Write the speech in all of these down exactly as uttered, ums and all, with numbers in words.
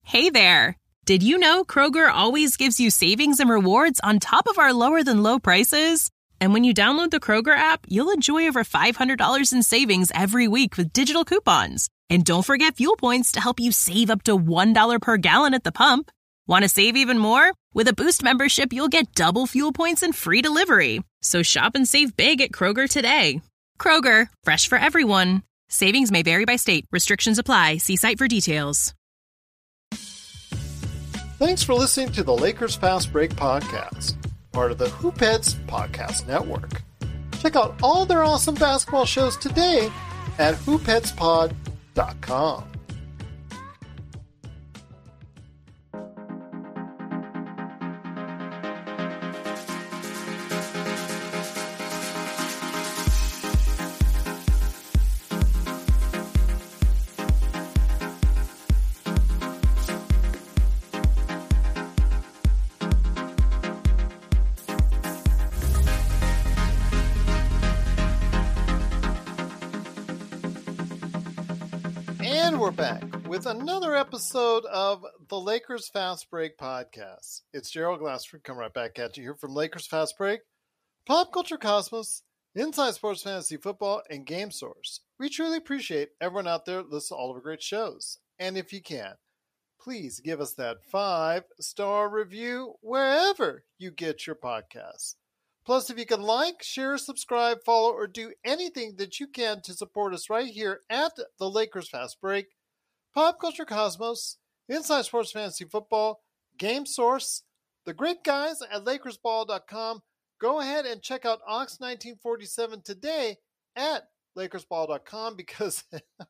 Hey there! Did you know Kroger always gives you savings and rewards on top of our lower-than-low prices? And when you download the Kroger app, you'll enjoy over five hundred dollars in savings every week with digital coupons. And don't forget fuel points to help you save up to one dollar per gallon at the pump. Want to save even more? With a Boost membership, you'll get double fuel points and free delivery. So shop and save big at Kroger today. Kroger, fresh for everyone. Savings may vary by state. Restrictions apply. See site for details. Thanks for listening to the Lakers Fast Break podcast, part of the Hoopheads Podcast Network. Check out all their awesome basketball shows today at hoopheads pod dot com. We're back with another episode of the Lakers Fast Break podcast. It's Gerald Glassford coming right back at you here from Lakers Fast Break, Pop Culture Cosmos, Inside Sports Fantasy Football, and Game Source. We truly appreciate everyone out there listening to all of our great shows. And if you can, please give us that five-star review wherever you get your podcasts. Plus, if you can like, share, subscribe, follow, or do anything that you can to support us right here at the Lakers Fast Break, Pop Culture Cosmos, Inside Sports Fantasy Football, Game Source, the great guys at Lakers Ball dot com. Go ahead and check out Ox nineteen forty-seven today at Lakers Ball dot com because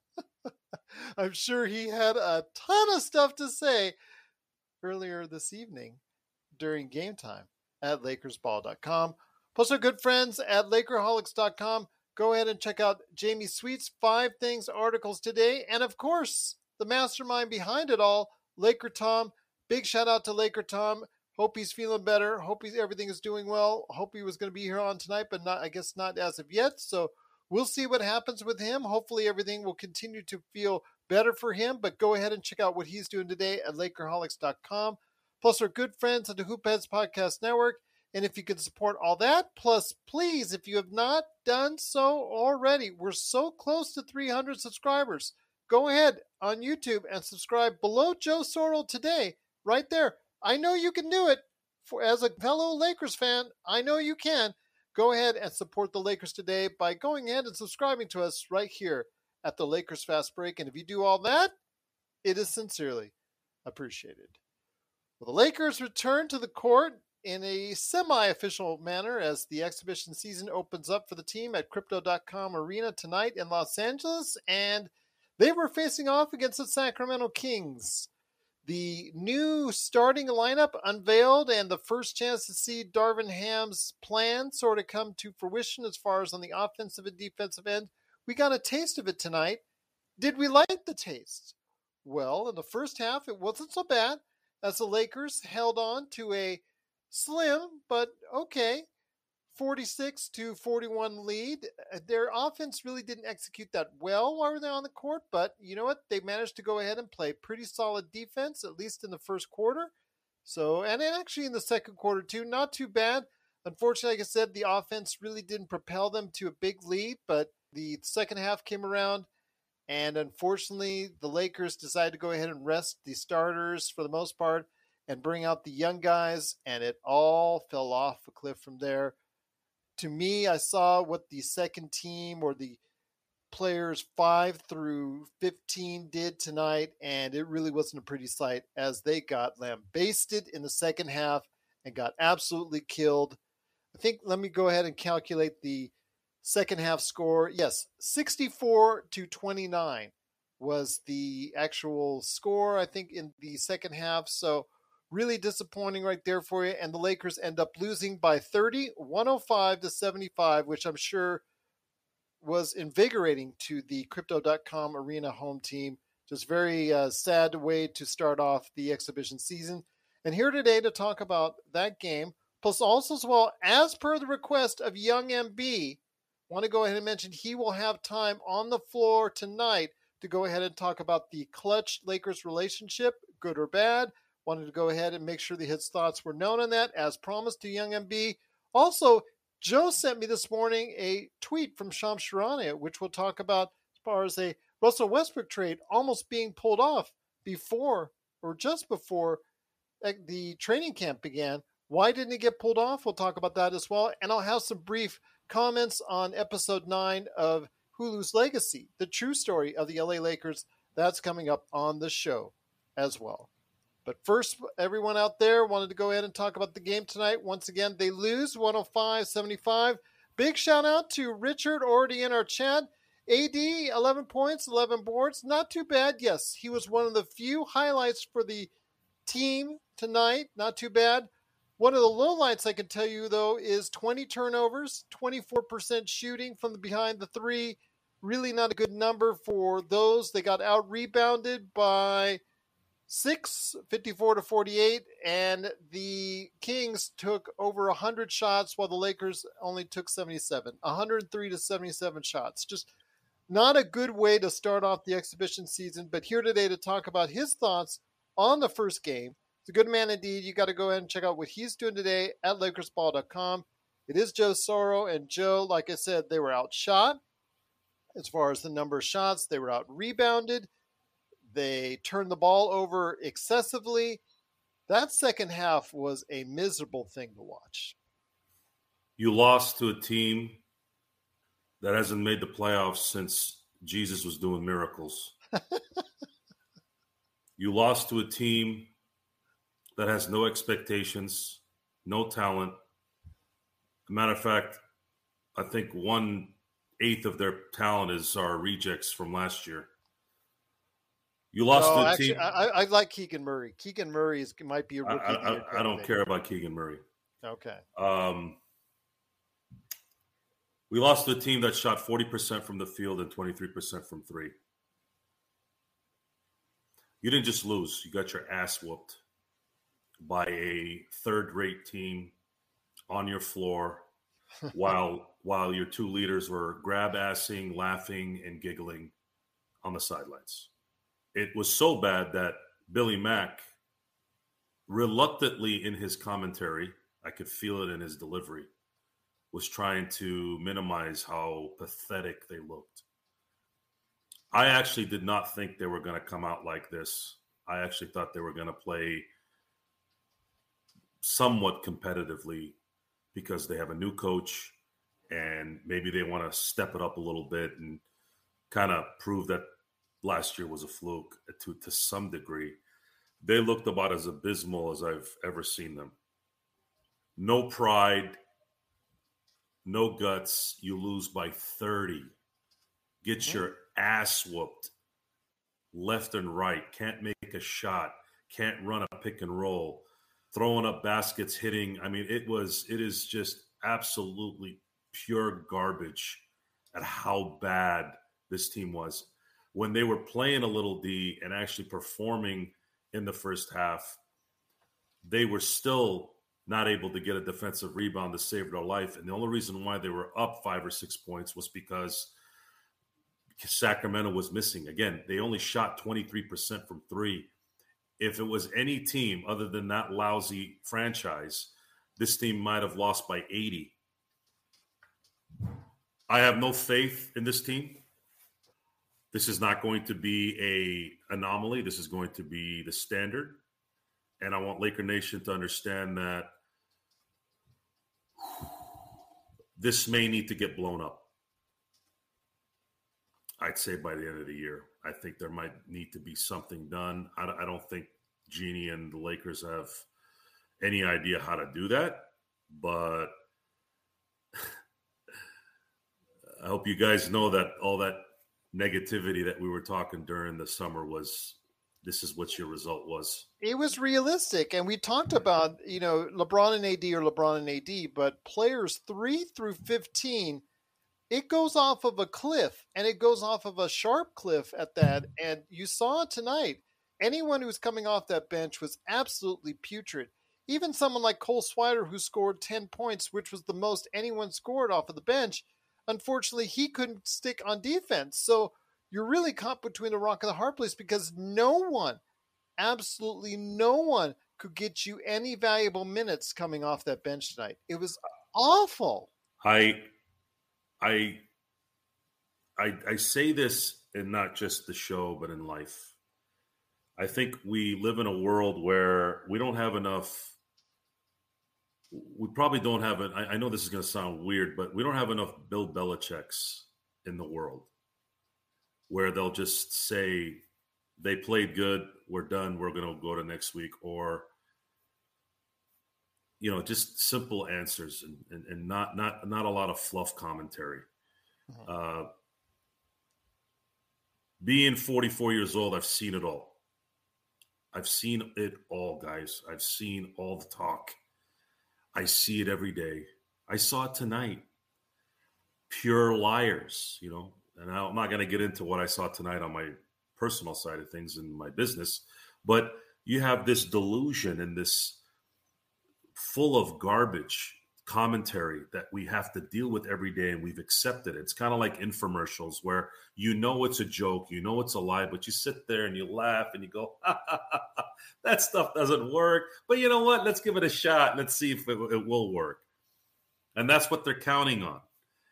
I'm sure he had a ton of stuff to say earlier this evening during game time at Lakers Ball dot com. Plus our good friends at Lakerholics dot com. Go ahead and check out Jamie Sweet's Five Things articles today. And of course, the mastermind behind it all, Laker Tom. Big shout out to Laker Tom. Hope he's feeling better. Hope he's, everything is doing well. Hope he was going to be here on tonight, but not, I guess not as of yet. So we'll see what happens with him. Hopefully everything will continue to feel better for him. But go ahead and check out what he's doing today at Lakerholics dot com. Plus our good friends at the Hoopheads Podcast Network. And if you can support all that, plus please, if you have not done so already, we're so close to three hundred subscribers. Go ahead on YouTube and subscribe below Joe Sorrell today, right there. I know you can do it. For as a fellow Lakers fan, I know you can. Go ahead and support the Lakers today by going ahead and subscribing to us right here at the Lakers Fast Break. And if you do all that, it is sincerely appreciated. Well, the Lakers return to the court in a semi-official manner as the exhibition season opens up for the team at Crypto dot com Arena tonight in Los Angeles, and they were facing off against the Sacramento Kings. The new starting lineup unveiled, and the first chance to see Darvin Ham's plan sort of come to fruition as far as on the offensive and defensive end. We got a taste of it tonight. Did we like the taste? Well, in the first half, it wasn't so bad as the Lakers held on to a slim, but okay, forty-six to forty-one lead. Their offense really didn't execute that well while they were on the court, but you know what? They managed to go ahead and play pretty solid defense, at least in the first quarter. So, and then actually in the second quarter too, not too bad. Unfortunately, like I said, the offense really didn't propel them to a big lead, but the second half came around, and unfortunately, the Lakers decided to go ahead and rest the starters for the most part and bring out the young guys, and it all fell off a cliff from there. To me, I saw what the second team or the players five through fifteen did tonight, and it really wasn't a pretty sight as they got lambasted in the second half and got absolutely killed. I think, let me go ahead and calculate the second half score. Yes, sixty-four to twenty-nine was the actual score, I think, in the second half. So really disappointing right there for you. And the Lakers end up losing by thirty, one oh five to seventy-five, which I'm sure was invigorating to the Crypto dot com Arena home team. Just very uh, sad way to start off the exhibition season. And here today to talk about that game, plus also as well, as per the request of Young M B, want to go ahead and mention he will have time on the floor tonight to go ahead and talk about the Klutch Lakers relationship, good or bad. Wanted to go ahead and make sure that his thoughts were known on that, as promised to Young M B. Also, Joe sent me this morning a tweet from Shams Charania, which we'll talk about as far as a Russell Westbrook trade almost being pulled off before or just before the training camp began. Why didn't it get pulled off? We'll talk about that as well. And I'll have some brief comments on episode nine of Hulu's Legacy, the true story of the L A Lakers. That's coming up on the show as well. But first, everyone out there wanted to go ahead and talk about the game tonight. Once again, they lose one oh five seventy-five. Big shout out to Richard, already in our chat. A D, eleven points, eleven boards. Not too bad. Yes, he was one of the few highlights for the team tonight. Not too bad. One of the lowlights I can tell you, though, is twenty turnovers, twenty-four percent shooting from the behind the three. Really not a good number for those. They got out-rebounded by six, fifty-four to forty-eight, and the Kings took over one hundred shots while the Lakers only took seventy-seven. one hundred three to seventy-seven shots. Just not a good way to start off the exhibition season, but here today to talk about his thoughts on the first game. He's a good man indeed. You got to go ahead and check out what he's doing today at Lakers Ball dot com. It is Joe Soro, and Joe, like I said, they were outshot as far as the number of shots. They were out-rebounded. They turned the ball over excessively. That second half was a miserable thing to watch. You lost to a team that hasn't made the playoffs since Jesus was doing miracles. You lost to a team that has no expectations, no talent. As a matter of fact, I think one eighth of their talent is our rejects from last year. You lost no, to a actually, team. I, I like Keegan Murray. Keegan Murray is, might be a rookie. I, I, I don't care about Keegan Murray. Okay. Um, we lost to a team that shot forty percent from the field and twenty-three percent from three. You didn't just lose. You got your ass whooped by a third-rate team on your floor while while your two leaders were grab-assing, laughing, and giggling on the sidelines. It was so bad that Billy Mack, reluctantly in his commentary, I could feel it in his delivery, was trying to minimize how pathetic they looked. I actually did not think they were going to come out like this. I actually thought they were going to play somewhat competitively because they have a new coach and maybe they want to step it up a little bit and kind of prove that last year was a fluke to, to some degree. They looked about as abysmal as I've ever seen them. No pride, no guts. You lose by thirty. Get mm-hmm. your ass whooped left and right. Can't make a shot. Can't run a pick and roll. Throwing up baskets, hitting. I mean, it was, it is just absolutely pure garbage at how bad this team was. When they were playing a little D and actually performing in the first half, they were still not able to get a defensive rebound to save their life. And the only reason why they were up five or six points was because Sacramento was missing. Again, they only shot twenty-three percent from three. If it was any team other than that lousy franchise, this team might have lost by eighty. I have no faith in this team. This is not going to be a anomaly. This is going to be the standard. And I want Laker Nation to understand that this may need to get blown up. I'd say by the end of the year. I think there might need to be something done. I, I don't think Jeannie and the Lakers have any idea how to do that. But I hope you guys know that all that negativity that we were talking during the summer was, this is what your result was. It was realistic. And we talked about, you know, LeBron and A D or LeBron and A D, but players three through fifteen, it goes off of a cliff, and it goes off of a sharp cliff at that. And you saw it tonight. Anyone who was coming off that bench was absolutely putrid. Even someone like Cole Swider, who scored ten points, which was the most anyone scored off of the bench, unfortunately, he couldn't stick on defense. So you're really caught between a rock and a hard place because no one, absolutely no one, could get you any valuable minutes coming off that bench tonight. It was awful. I, I, I, I say this in not just the show, but in life. I think we live in a world where we don't have enough. We probably don't have it. I know this is going to sound weird, but we don't have enough Bill Belichick's in the world where they'll just say they played good, we're done, we're going to go to next week, or you know, just simple answers and, and, and not not not a lot of fluff commentary. Mm-hmm. Uh, being forty-four years old, I've seen it all. I've seen it all, guys. I've seen all the talk. I see it every day. I saw it tonight. Pure liars, you know. And I'm not going to get into what I saw tonight on my personal side of things in my business, but you have this delusion and this full of garbage commentary that we have to deal with every day, and we've accepted it. It's kind of like infomercials where you know it's a joke, you know it's a lie, but you sit there and you laugh and you go, ha, ha, ha, ha, that stuff doesn't work. But you know what? Let's give it a shot and let's see if it, it will work. And that's what they're counting on.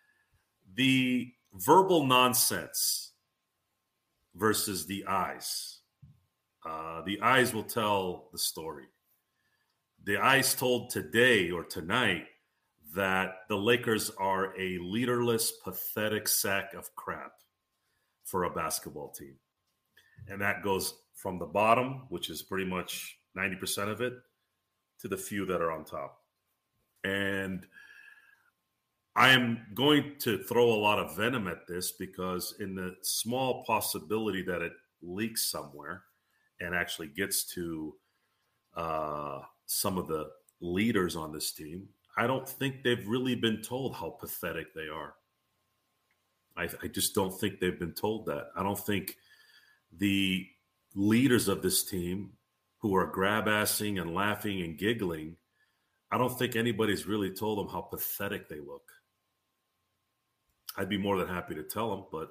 The verbal nonsense versus the eyes. Uh, the eyes will tell the story. The eyes told today or tonight that the Lakers are a leaderless, pathetic sack of crap for a basketball team. And that goes from the bottom, which is pretty much ninety percent of it, to the few that are on top. And I am going to throw a lot of venom at this because in the small possibility that it leaks somewhere and actually gets to uh, some of the leaders on this team, I don't think they've really been told how pathetic they are. I, I just don't think they've been told that. I don't think the leaders of this team who are grab-assing and laughing and giggling, I don't think anybody's really told them how pathetic they look. I'd be more than happy to tell them, but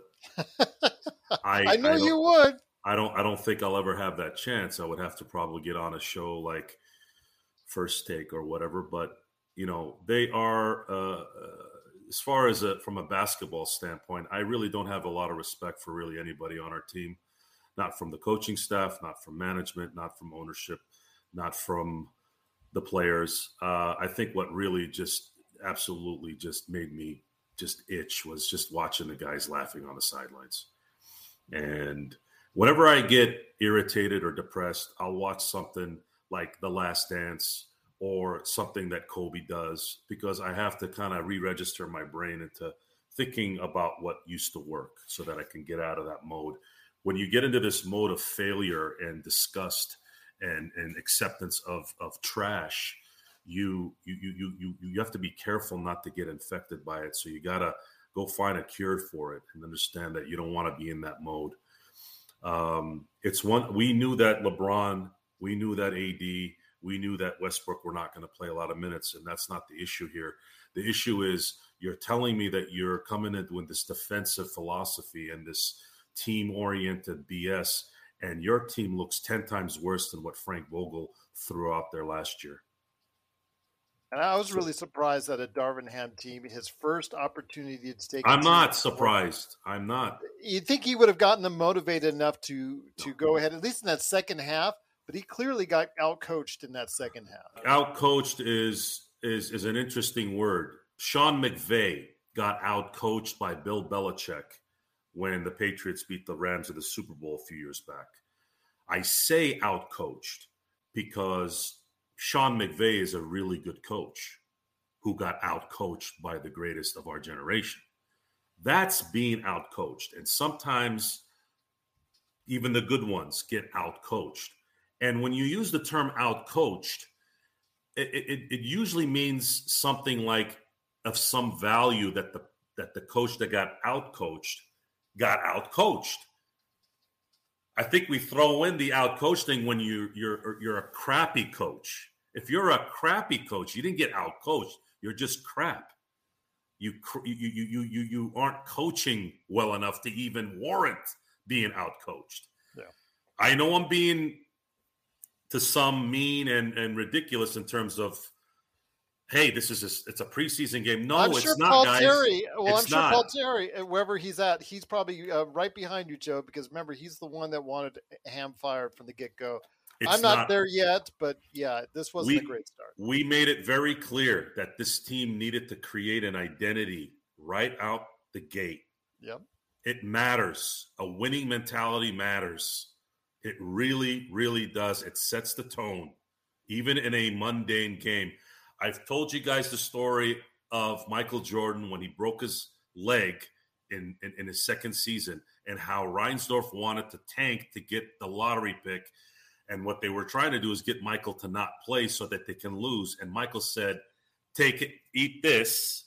I, I know I you would. I don't. I don't think I'll ever have that chance. I would have to probably get on a show like First Take or whatever. But you know, they are uh, as far as a, from a basketball standpoint, I really don't have a lot of respect for really anybody on our team. Not from the coaching staff, not from management, not from ownership, not from the players. Uh, I think what really just absolutely just made me just itch was just watching the guys laughing on the sidelines. And whenever I get irritated or depressed, I'll watch something like The Last Dance or something that Kobe does because I have to kind of re-register my brain into thinking about what used to work so that I can get out of that mode. When you get into this mode of failure and disgust and, and acceptance of, of trash, you, you, you, you, you have to be careful not to get infected by it. So you got to go find a cure for it and understand that you don't want to be in that mode. Um, it's one, we knew that LeBron, we knew that A D, we knew that Westbrook were not going to play a lot of minutes, and that's not the issue here. The issue is you're telling me that you're coming in with this defensive philosophy and this team-oriented B S, and your team looks ten times worse than what Frank Vogel threw out there last year. And I was really surprised that a Darvin Ham team, his first opportunity to take. I'm not surprised. I'm not. You'd think he would have gotten them motivated enough to to go ahead, at least in that second half. But he clearly got outcoached in that second half. Outcoached is is is an interesting word. Sean McVay got outcoached by Bill Belichick when the Patriots beat the Rams in the Super Bowl a few years back. I say outcoached because Sean McVay is a really good coach who got outcoached by the greatest of our generation. That's being outcoached. And sometimes even the good ones get outcoached. And when you use the term outcoached, it, it, it usually means something like of some value that the that the coach that got outcoached got outcoached. I think we throw in the outcoach thing when you you're you're a crappy coach. If you're a crappy coach, you didn't get outcoached. You're just crap. You you you you you you aren't coaching well enough to even warrant being outcoached. Yeah. I know I'm being to some mean and, and ridiculous in terms of, hey, this is a, it's a preseason game. No, I'm it's sure not, Paul guys. Terry, well, it's I'm sure not. Paul Terry, wherever he's at, he's probably uh, right behind you, Joe, because remember, he's the one that wanted Ham fired from the get-go. It's I'm not, not there yet, but yeah, this wasn't we, a great start. We made it very clear that this team needed to create an identity right out the gate. Yep. It matters. A winning mentality matters. It really, really does. It sets the tone, even in a mundane game. I've told you guys the story of Michael Jordan when he broke his leg in, in, in his second season and how Reinsdorf wanted to tank to get the lottery pick. And what they were trying to do is get Michael to not play so that they can lose. And Michael said, take it, eat this,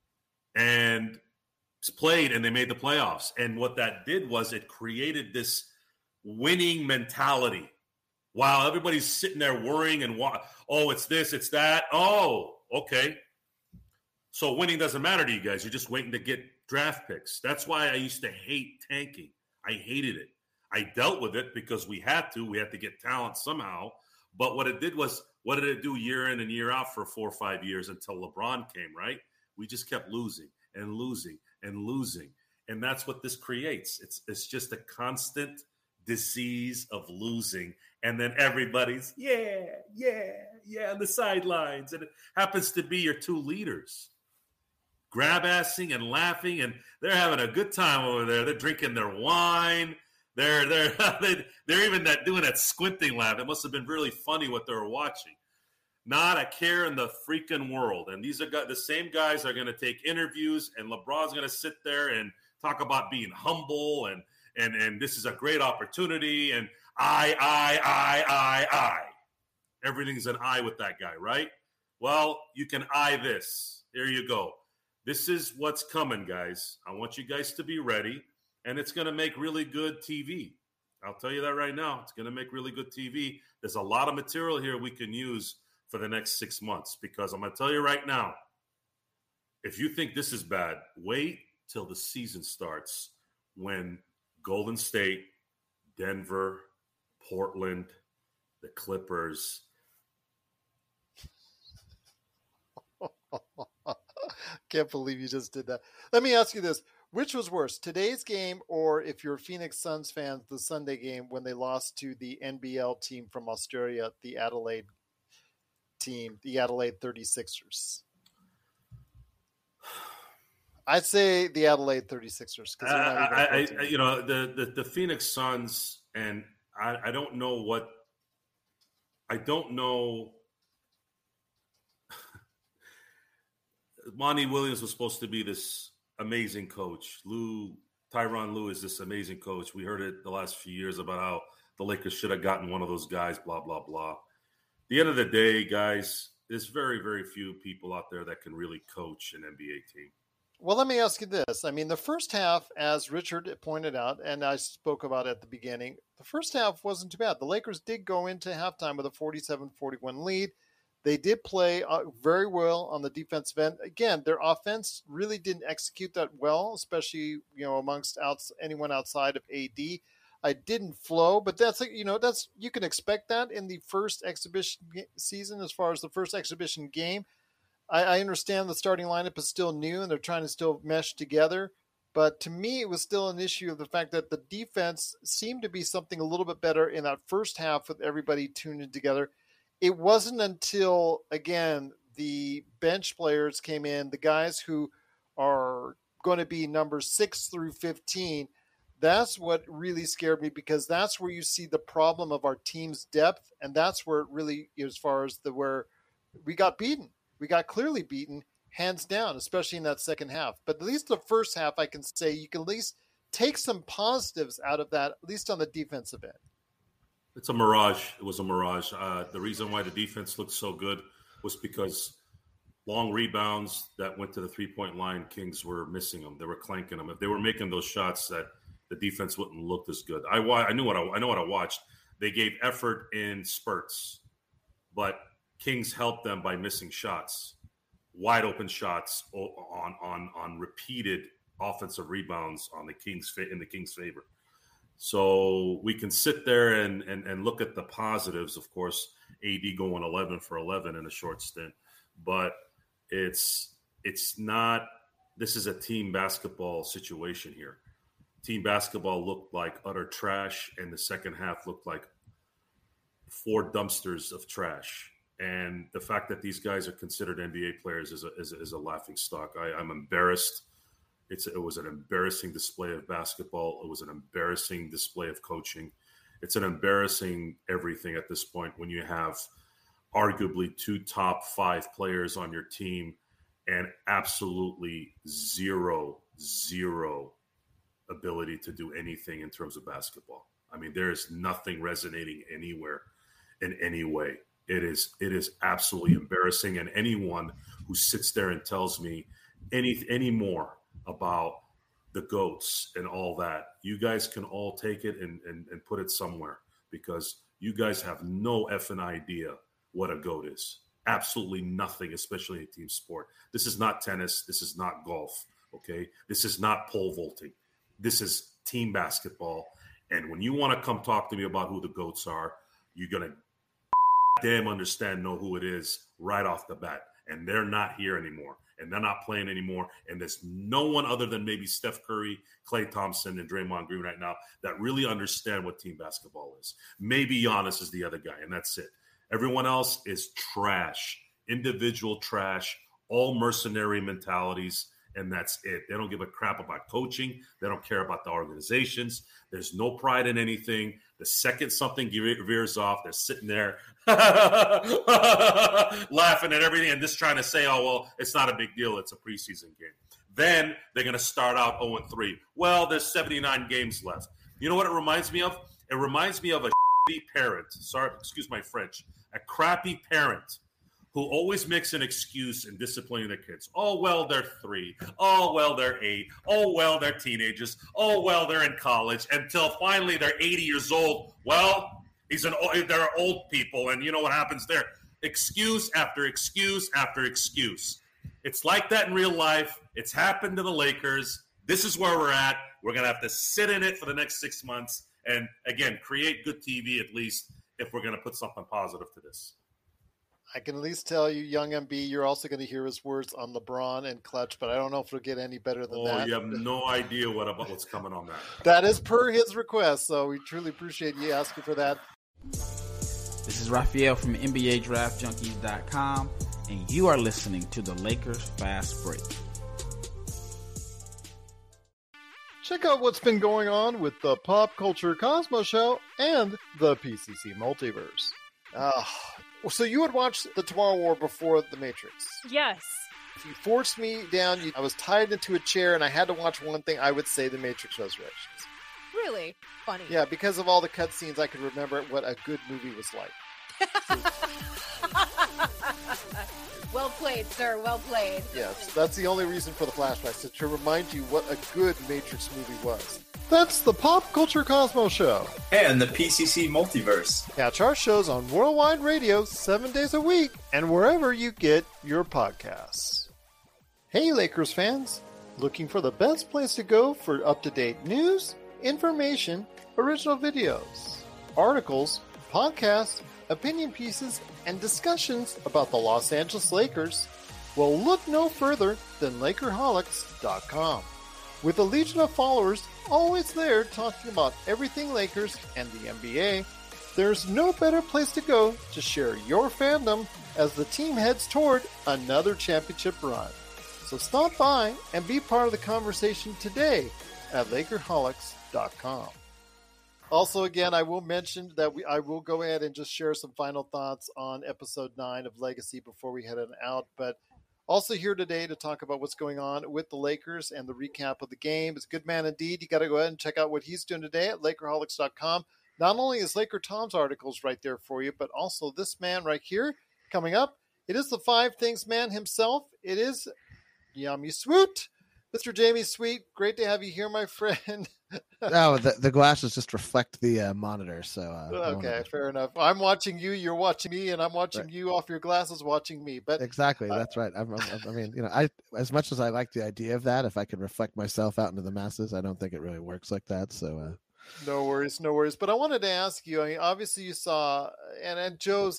and played, and they made the playoffs. And what that did was it created this winning mentality. While everybody's sitting there worrying and, oh, it's this, it's that. Oh, okay. So winning doesn't matter to you guys. You're just waiting to get draft picks. That's why I used to hate tanking. I hated it. I dealt with it because we had to. We had to get talent somehow. But what it did was, what did it do year in and year out for four or five years until LeBron came, right? We just kept losing and losing and losing. And that's what this creates. It's it's just a constant disease of losing. And then everybody's, yeah, yeah, yeah, on the sidelines. And it happens to be your two leaders. Grab-assing and laughing, and they're having a good time over there. They're drinking their wine. They're they're they're even that doing that squinting laugh. It must have been really funny what they were watching. Not a care in the freaking world. And these are the same guys are going to take interviews, and LeBron's going to sit there and talk about being humble and and and this is a great opportunity. And I I I I I. Everything's an I with that guy, right? Well, you can I this. Here you go. This is what's coming, guys. I want you guys to be ready. And it's going to make really good T V. I'll tell you that right now. It's going to make really good T V. There's a lot of material here we can use for the next six months because I'm going to tell you right now, if you think this is bad, wait till the season starts when Golden State, Denver, Portland, the Clippers. Can't believe you just did that. Let me ask you this. Which was worse, today's game or if you're Phoenix Suns fans, the Sunday game when they lost to the N B L team from Australia, the Adelaide team, the Adelaide thirty-sixers? I'd say the Adelaide thirty-sixers. Uh, I, I, you know, the, the, the Phoenix Suns, and I, I don't know what – I don't know – Monty Williams was supposed to be this amazing coach. Lou Tyronn Lue is this amazing coach. We heard it the last few years about how the Lakers should have gotten one of those guys, blah, blah, blah. At the end of the day, guys, there's very, very few people out there that can really coach an N B A team. Well, let me ask you this. I mean, the first half, as Richard pointed out, and I spoke about at the beginning, the first half wasn't too bad. The Lakers did go into halftime with a forty-seven forty-one lead. They did play uh, very well on the defensive end. Again, their offense really didn't execute that well, especially, you know, amongst outs, anyone outside of A D. I didn't flow, but that's, you know, that's, you can expect that in the first exhibition season as far as the first exhibition game. I, I understand the starting lineup is still new and they're trying to still mesh together. But to me, it was still an issue of the fact that the defense seemed to be something a little bit better in that first half with everybody tuned in together. It wasn't until, again, the bench players came in, the guys who are going to be numbers six through fifteen. That's what really scared me because that's where you see the problem of our team's depth. And that's where it really, as far as the where we got beaten, we got clearly beaten, hands down, especially in that second half. But at least the first half, I can say you can at least take some positives out of that, at least on the defensive end. It's a mirage. It was a mirage. Uh, the reason why the defense looked so good was because long rebounds that went to the three-point line, Kings were missing them. They were clanking them. If they were making those shots, that the defense wouldn't look as good. I, I knew what I, I know what I watched. They gave effort in spurts, but Kings helped them by missing shots. wide open shots on on on repeated offensive rebounds on the Kings in the Kings' favor. So we can sit there and, and and look at the positives. Of course, A D going eleven for eleven in a short stint, but it's it's not. This is a team basketball situation here. Team basketball looked like utter trash, and the second half looked like four dumpsters of trash. And the fact that these guys are considered N B A players is a, is a, is a laughing stock. I, I'm embarrassed. It's, it was an embarrassing display of basketball. It was an embarrassing display of coaching. It's an embarrassing everything at this point when you have arguably two top five players on your team and absolutely zero, zero ability to do anything in terms of basketball. I mean, there is nothing resonating anywhere in any way. It is it is absolutely embarrassing. And anyone who sits there and tells me any any more about the GOATs and all that, you guys can all take it and, and, and put it somewhere, because you guys have no effing idea what a GOAT is. Absolutely nothing, especially in a team sport. This is not tennis. This is not golf, okay? This is not pole vaulting. This is team basketball. And when you want to come talk to me about who the GOATs are, you're going to damn understand, know who it is right off the bat. And they're not here anymore. And they're not playing anymore. And there's no one other than maybe Steph Curry, Klay Thompson, and Draymond Green right now that really understand what team basketball is. Maybe Giannis is the other guy, and that's it. Everyone else is trash, individual trash, all mercenary mentalities, and that's it. They don't give a crap about coaching. They don't care about the organizations. There's no pride in anything. The second something veers off, they're sitting there laughing at everything and just trying to say, oh, well, it's not a big deal. It's a preseason game. Then they're going to start out oh and three. Well, there's seventy-nine games left. You know what it reminds me of? It reminds me of a shitty parent. Sorry, excuse my French. A crappy parent who always makes an excuse in disciplining their kids. Oh, well, they're three. Oh, well, they're eight. Oh, well, they're teenagers. Oh, well, they're in college. Until finally they're eighty years old. Well, he's an they're old people, and you know what happens there? Excuse after excuse after excuse. It's like that in real life. It's happened to the Lakers. This is where we're at. We're going to have to sit in it for the next six months and, again, create good T V at least if we're going to put something positive to this. I can at least tell you, young M B, you're also going to hear his words on LeBron and Clutch, but I don't know if it'll get any better than oh, that. Oh, you have no idea what about what's coming on that. That is per his request, so we truly appreciate you asking for that. This is Raphael from N B A Draft Junkies dot com, and you are listening to the Lakers Fast Break. Check out what's been going on with the Pop Culture Cosmos Show and the P C C Multiverse. Ah. So you would watch the Tomorrow War before The Matrix? Yes. If you forced me down, you, I was tied into a chair and I had to watch one thing, I would say The Matrix Resurrections. Really? Funny. Yeah, because of all the cutscenes, I could remember what a good movie was like. Well played, sir. Well played. Yes, that's the only reason for the flashbacks, to remind you what a good Matrix movie was. That's the Pop Culture Cosmos Show. And the P C C Multiverse. Catch our shows on Worldwide Radio seven days a week and wherever you get your podcasts. Hey, Lakers fans. Looking for the best place to go for up-to-date news, information, original videos, articles, podcasts, opinion pieces, and discussions about the Los Angeles Lakers? Well, look no further than Lakerholics dot com. With a legion of followers always there talking about everything Lakers and the N B A, there's no better place to go to share your fandom as the team heads toward another championship run. So stop by and be part of the conversation today at Lakerholics dot com. Also, again, I will mention that we I will go ahead and just share some final thoughts on episode nine of Legacy before we head on out, but also here today to talk about what's going on with the Lakers and the recap of the game. It's a good man indeed. You got to go ahead and check out what he's doing today at Lakerholics dot com. Not only is Laker Tom's articles right there for you, but also this man right here coming up. It is the Five Things man himself. It is Yummy Swoot. Mister Jamie Sweet, great to have you here, my friend. Oh, the, the glasses just reflect the uh, monitor. So uh, okay, fair enough. I'm watching you, you're watching me, and I'm watching right. you off your glasses watching me. But exactly, uh, that's right. I'm, I'm, I mean, you know, I as much as I like the idea of that, if I could reflect myself out into the masses, I don't think it really works like that. So. Uh, No worries, no worries. But I wanted to ask you. I mean, obviously, you saw, and and Joe's,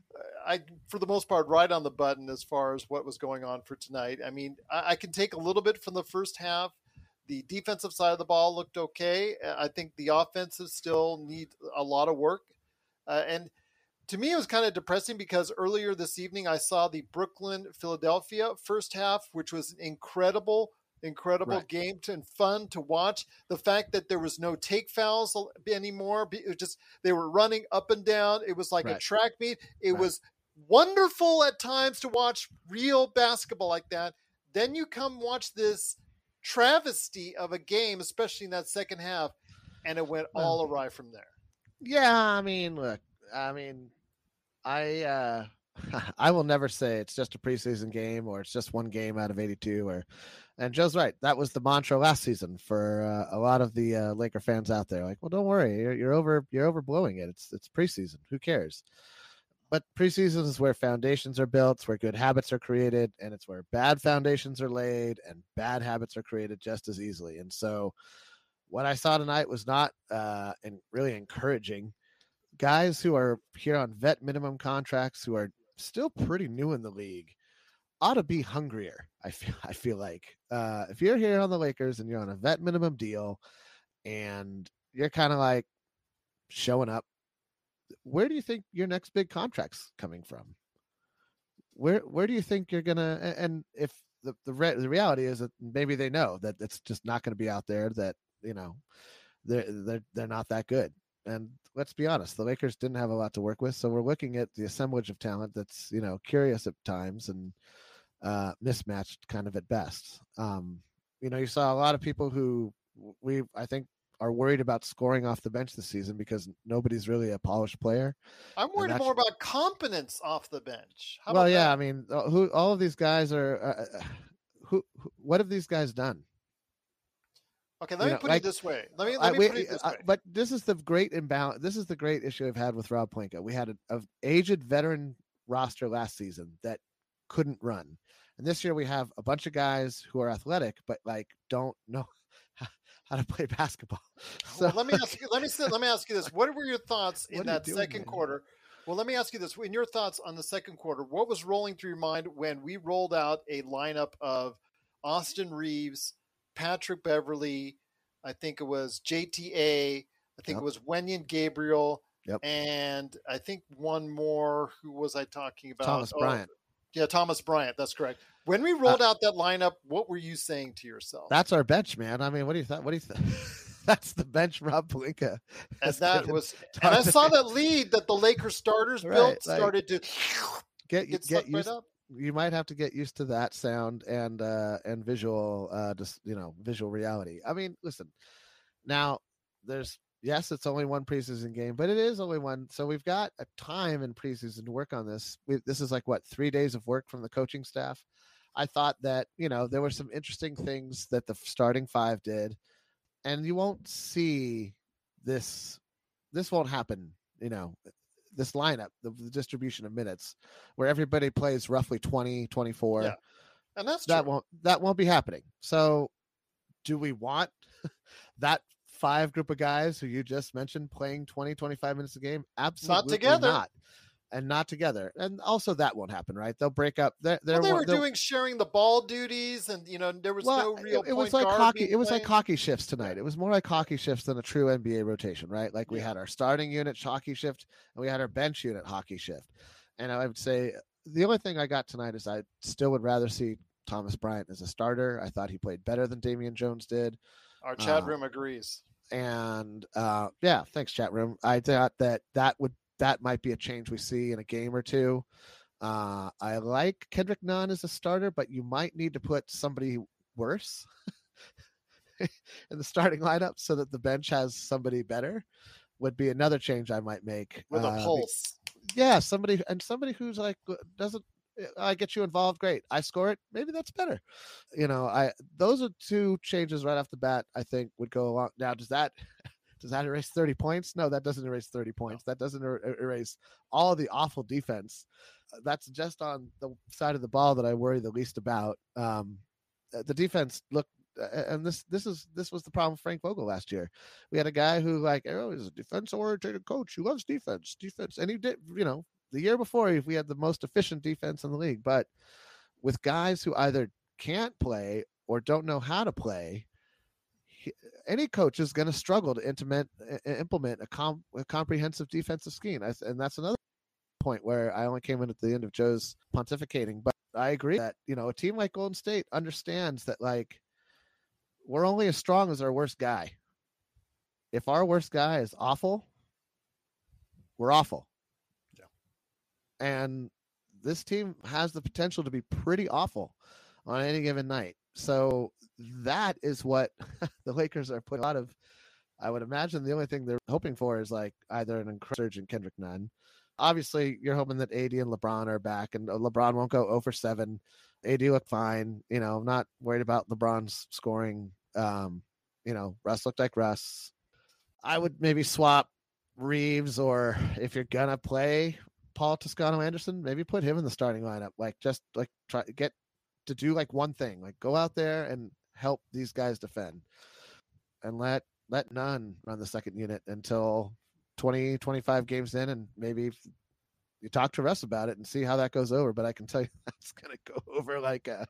I for the most part, right on the button as far as what was going on for tonight. I mean, I, I can take a little bit from the first half. The defensive side of the ball looked okay. I think the offensive still need a lot of work. Uh, and to me, it was kind of depressing because earlier this evening, I saw the Brooklyn Philadelphia first half, which was incredible. Incredible right. game to, and fun to watch. The fact that there was no take fouls anymore, it was just they were running up and down. It was like right. a track meet. It right. was wonderful at times to watch real basketball like that. Then you come watch this travesty of a game, especially in that second half, and it went all well, awry from there. Yeah, I mean, look, I mean, I. uh I will never say it's just a preseason game or it's just one game out of eighty-two. Or, and Joe's right. That was the mantra last season for uh, a lot of the uh, Laker fans out there. Like, well, don't worry, you're, you're over, you're overblowing it. It's it's preseason. Who cares? But preseason is where foundations are built, where good habits are created, and it's where bad foundations are laid and bad habits are created just as easily. And so, what I saw tonight was not uh, and really encouraging. Guys who are here on vet minimum contracts, who are still pretty new in the league, ought to be hungrier. I feel I feel like uh, if you're here on the Lakers and you're on a vet minimum deal and you're kind of like showing up, where do you think your next big contract's coming from? Where where do you think you're gonna? And if the the, re, the reality is that maybe they know that it's just not going to be out there, that you know they're they're they're not that good. And let's be honest, the Lakers didn't have a lot to work with. So we're looking at the assemblage of talent that's, you know, curious at times and uh, mismatched kind of at best. Um, you know, you saw a lot of people who we, I think, are worried about scoring off the bench this season because nobody's really a polished player. I'm worried more about competence off the bench. How well, yeah, that? I mean, who all of these guys are, uh, who, who, what have these guys done? Okay, let you me know, put like, it this way. Let me let I, me we, put it this I, way. But this is the great imbalance. This is the great issue I've had with Rob Pelinka. We had an aged veteran roster last season that couldn't run, and this year we have a bunch of guys who are athletic but like don't know how to play basketball. So well, let me ask you. Let me let me ask you this. What were your thoughts in that doing, second man? quarter? Well, let me ask you this. In your thoughts on the second quarter, what was rolling through your mind when we rolled out a lineup of Austin Reeves, Patrick Beverley, I think it was J T A, I think yep. it was Wenyen Gabriel, yep. and I think one more. Who was I talking about? Thomas oh, Bryant. Yeah, Thomas Bryant. That's correct. When we rolled uh, out that lineup, what were you saying to yourself? That's our bench, man. I mean, what do you think? What do you think? That's the bench Rob Pelinka. And that was, and I saw that lead that the Lakers starters right, built like, started to get get, get used. Right up. You might have to get used to that sound and uh, and visual, uh, just you know, visual reality. I mean, listen. Now, there's yes, it's only one preseason game, but it is only one. So we've got a time in preseason to work on this. We, this is like what three days of work from the coaching staff. I thought that you know there were some interesting things that the starting five did, and you won't see this. This won't happen. You know. This lineup, the, the distribution of minutes where everybody plays roughly twenty, twenty-four. Yeah. And that's that true. won't, that won't be happening. So do we want that five group of guys who you just mentioned playing twenty, twenty-five minutes a game? Absolutely not together. Not. And not together. And also that won't happen, right? They'll break up. They're, they're, well, they were they're, doing sharing the ball duties, and you know there was well, no real. It, it was point like guard hockey. being It was playing. like hockey shifts tonight. It was more like hockey shifts than a true N B A rotation, right? Like we yeah. had our starting unit hockey shift, and we had our bench unit hockey shift. And I would say the only thing I got tonight is I still would rather see Thomas Bryant as a starter. I thought he played better than Damian Jones did. Our chat uh, room agrees. And uh, yeah, thanks, chat room. I thought that that would. That might be a change we see in a game or two. Uh, I like Kendrick Nunn as a starter, but you might need to put somebody worse in the starting lineup so that the bench has somebody better. Would be another change I might make with a uh, pulse. Yeah, somebody and somebody who's like doesn't I get you involved, great. I score it, maybe that's better. You know, I those are two changes right off the bat I think would go along. Now, does that does that erase thirty points? No, that doesn't erase thirty points. That doesn't er- erase all of the awful defense. That's just on the side of the ball that I worry the least about. Um, the defense looked, and this this is this was the problem with Frank Vogel last year. We had a guy who like, oh, he's a defense-oriented coach who loves defense, defense, and he did. You know, the year before we had the most efficient defense in the league, but with guys who either can't play or don't know how to play, he, any coach is going to struggle to implement implement a, com, a comprehensive defensive scheme, and that's another point where I only came in at the end of Joe's pontificating, but I agree that, you know, a team like Golden State understands that, like, we're only as strong as our worst guy. If our worst guy is awful, we're awful. Yeah. And this team has the potential to be pretty awful on any given night. So that is what the Lakers are putting a lot of, I would imagine the only thing they're hoping for is like either an incredible Kendrick Nunn. Obviously, you're hoping that A D and LeBron are back, and LeBron won't go zero for seven. A D looked fine. You know, I'm not worried about LeBron's scoring. Um, you know, Russ looked like Russ. I would maybe swap Reeves, or if you're going to play Paul Toscano Anderson, maybe put him in the starting lineup. Like, just like try to get to do like one thing, like go out there and help these guys defend, and let, let Nunn run the second unit until twenty, twenty-five games in, and maybe you talk to Russ about it and see how that goes over. But I can tell you that's going to go over like a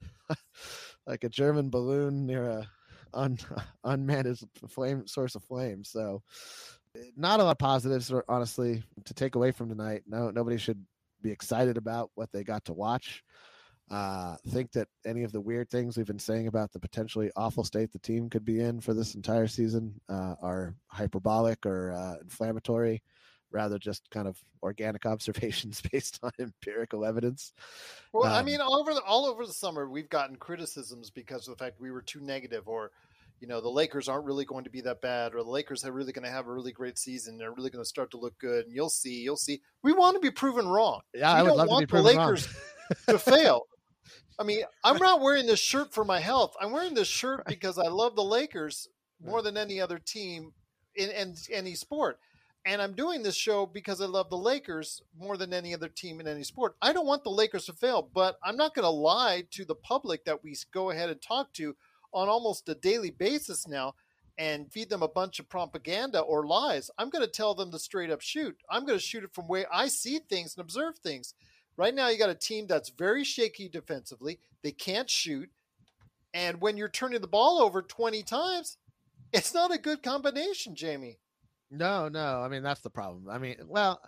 like a German balloon near a un, unmanaged flame source of flame. So not a lot of positives, honestly, to take away from tonight. No, nobody should be excited about what they got to watch. Uh, think that any of the weird things we've been saying about the potentially awful state the team could be in for this entire season uh, are hyperbolic or uh, inflammatory, rather just kind of organic observations based on empirical evidence. Well, um, I mean, all over the, all over the summer, we've gotten criticisms because of the fact we were too negative, or, you know, the Lakers aren't really going to be that bad, or the Lakers are really going to have a really great season. They're really going to start to look good, and you'll see, you'll see. We want to be proven wrong. Yeah, we I would don't love want to be proven the Lakers wrong. to fail. I mean, I'm not wearing this shirt for my health. I'm wearing this shirt because I love the Lakers more than any other team in, in any sport. And I'm doing this show because I love the Lakers more than any other team in any sport. I don't want the Lakers to fail, but I'm not going to lie to the public that we go ahead and talk to on almost a daily basis now and feed them a bunch of propaganda or lies. I'm going to tell them the straight up shoot. I'm going to shoot it from where I see things and observe things. Right now, you got a team that's very shaky defensively. They can't shoot. And when you're turning the ball over twenty times, it's not a good combination, Jamie. No, no. I mean, that's the problem. I mean, well,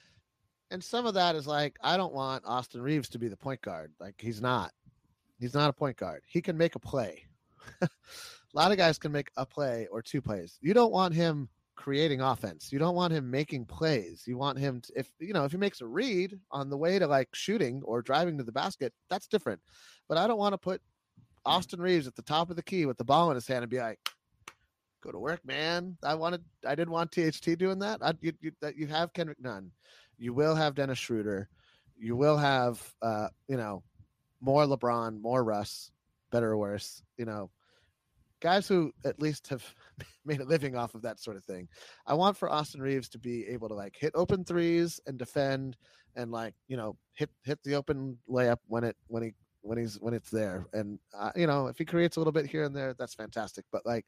and some of that is like, I don't want Austin Reeves to be the point guard. Like, he's not. He's not a point guard. He can make a play. A lot of guys can make a play or two plays. You don't want him creating offense. You don't want him making plays. You want him to, if you know, if he makes a read on the way to like shooting or driving to the basket, that's different. But I don't want to put Austin Reeves at the top of the key with the ball in his hand and be like, go to work, man. I wanted, I didn't want T H T doing that. I, you, you, that you have Kendrick Nunn. You will have Dennis Schroeder. You will have, uh, you know, more LeBron, more Russ, better or worse, you know, guys who at least have made a living off of that sort of thing. I want for Austin Reeves to be able to like hit open threes and defend and like, you know, hit, hit the open layup when it, when he, when he's, when it's there. And, uh, you know, if he creates a little bit here and there, that's fantastic. But like,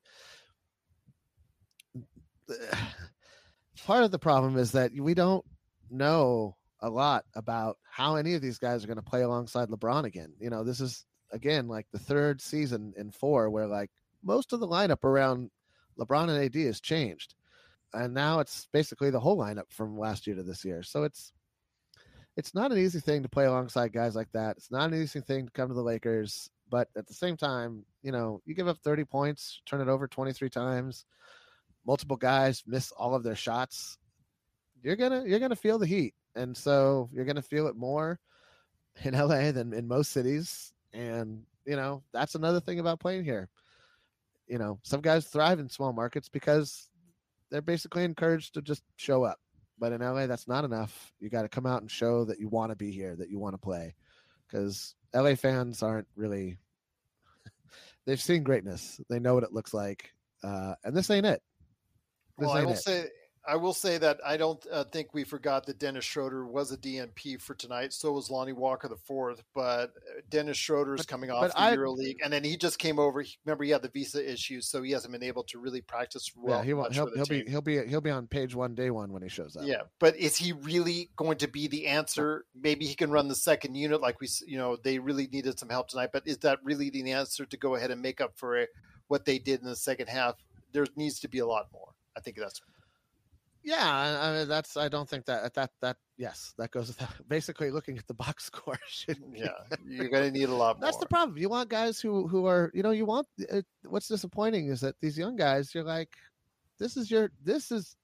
part of the problem is that we don't know a lot about how any of these guys are going to play alongside LeBron again. You know, this is again, like the third season in four where like most of the lineup around LeBron and A D has changed. And now it's basically the whole lineup from last year to this year. So it's, it's not an easy thing to play alongside guys like that. It's not an easy thing to come to the Lakers, but at the same time, you know, you give up thirty points, turn it over twenty-three times, multiple guys miss all of their shots. You're going to, you're going to feel the heat. And so you're going to feel it more in L A than in most cities. And, you know, that's another thing about playing here. You know, some guys thrive in small markets because they're basically encouraged to just show up. But in L A, that's not enough. You got to come out and show that you want to be here, that you want to play. because L A fans aren't really. They've seen greatness. They know what it looks like, uh, and this ain't it. This Well, I ain't will it. say, I will say that I don't uh, think we forgot that Dennis Schroeder was a D N P for tonight. So was Lonnie Walker the fourth. But Dennis Schroeder is But- coming off but the I- EuroLeague, and then he just came over. Remember, he had the visa issues, so he hasn't been able to really practice well. yeah, he won't. much He'll, with the he'll be team. he'll be he'll be on page one, day one when he shows up. Yeah, but is he really going to be the answer? Maybe he can run the second unit, like we, s- you know, they really needed some help tonight. But is that really the answer to go ahead and make up for it, what they did in the second half? There needs to be a lot more. I think that's. Yeah, I I mean that's. I don't think that that that yes, that goes without. Basically, looking at the box score. Should be- Yeah, you're going to need a lot more. That's the problem. You want guys who who are you know you want. Uh, what's disappointing is that these young guys. You're like, this is your this is.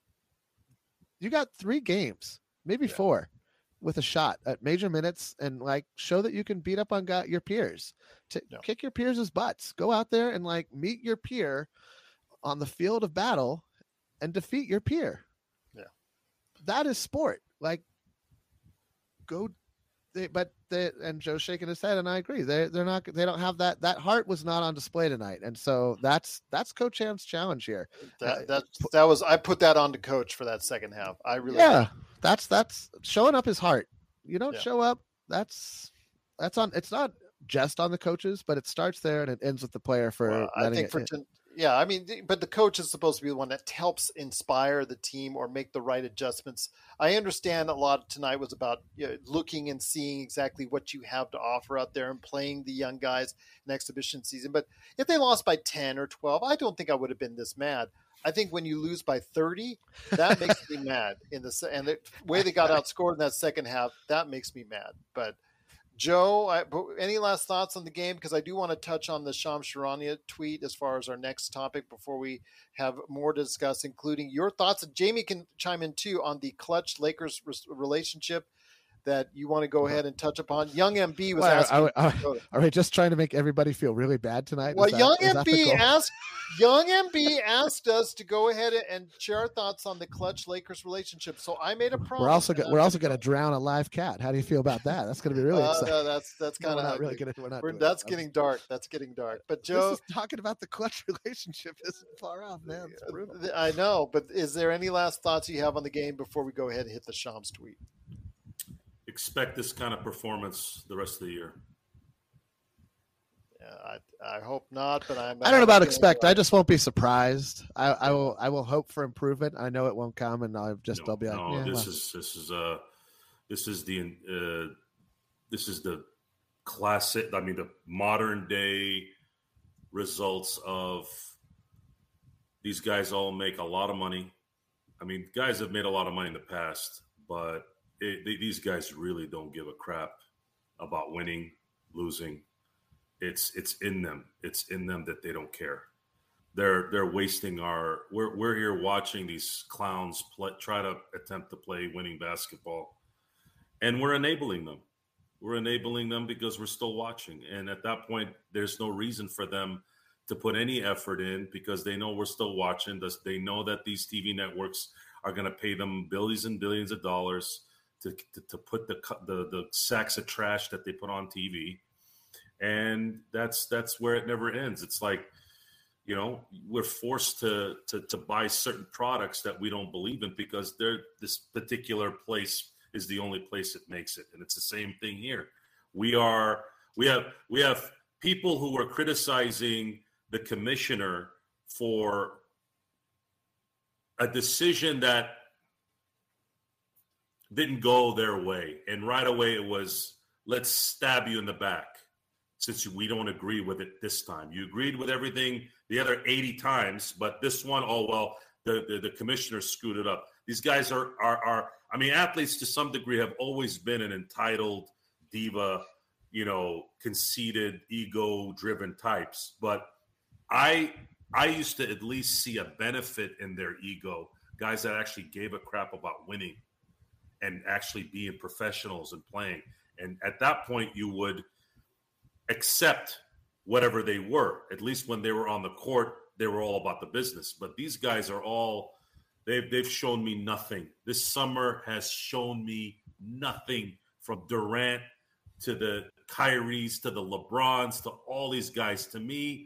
You got three games, maybe Yeah. four, with a shot at major minutes, and like show that you can beat up on guy, your peers. To Yeah. kick your peers' butts. Go out there and like meet your peer on the field of battle and defeat your peer. Yeah. That is sport. Like go they, but they and Joe's shaking his head and I agree. They they're not they don't have that that heart was not on display tonight. And so that's that's Coach Ham's challenge here. That, that that was I put that on to Coach for that second half. I really Yeah. That's that's showing up his heart. You don't Yeah. show up, that's that's on it's not just on the coaches, but it starts there and it ends with the player for Well, I letting think it for in. ten, yeah, I mean, the- but the coach is supposed to be the one that helps inspire the team or make the right adjustments. I understand a lot of tonight was about you know, looking and seeing exactly what you have to offer out there and playing the young guys in exhibition season. But if they lost by ten or twelve, I don't think I would have been this mad. I think when you lose by thirty, that makes me mad. In the se- and the way they got outscored in that second half, that makes me mad. But Joe, I, but any last thoughts on the game? Because I do want to touch on the Shams Charania tweet as far as our next topic before we have more to discuss, including your thoughts. And Jamie can chime in too on the Clutch Lakers res- relationship that you want to go ahead and touch upon. Young M B was Well, asking. are, are, are we just trying to make everybody feel really bad tonight? Well, Is that- Young is that the M B goal? asked Young M B asked us to go ahead and share our thoughts on the Clutch Lakers relationship. So I made a promise. We're also and go, I'm we're also gonna going to drown a live cat. How do you feel about that? That's going to be really Uh, exciting. no, that's that's No, kind we're of not really gonna, we're not. We're, doing that's that. getting dark. That's getting dark. But Joe, This is talking about the Clutch relationship isn't far off, man. It's brutal. th- I know. But is there any last thoughts you have on the game before we go ahead and hit the Shams tweet? Expect this kind of performance the rest of the year. Yeah, I, I hope not. But I'm. I don't know about expect. I just won't be surprised. I, I will. I will hope for improvement. I know it won't come, and I'll just. No, I'll be like, no, yeah, this well. is this is uh this is the uh, this is the classic. I mean, the modern day results of these guys all make a lot of money. I mean, guys have made a lot of money in the past, but it, they, these guys really don't give a crap about winning, losing. It's it's in them. It's in them that they don't care. They're they're wasting our. We're we're here watching these clowns play, try to attempt to play winning basketball, and we're enabling them. We're enabling them because we're still watching. And at that point, there's no reason for them to put any effort in because they know we're still watching. They know that these T V networks are going to pay them billions and billions of dollars to to, to put the, the the sacks of trash that they put on T V. And that's that's where it never ends. It's like, you know, we're forced to to to buy certain products that we don't believe in because they're this particular place is the only place that makes it. And it's the same thing here. We are we have we have people who are criticizing the commissioner for a decision that didn't go their way. And right away it was, let's stab you in the back. Since we don't agree with it this time. You agreed with everything the other eighty times, but this one, oh, well, the, the, the commissioner screwed it up. These guys are, are, are, I mean, athletes to some degree have always been an entitled diva, you know, conceited, ego-driven types. But I, I used to at least see a benefit in their ego, guys that actually gave a crap about winning and actually being professionals and playing. And at that point, you would accept whatever they were. At least when they were on the court, they were all about the business. But these guys are all, they've, they've shown me nothing. This summer has shown me nothing from Durant to the Kyries, to the LeBrons, to all these guys. To me,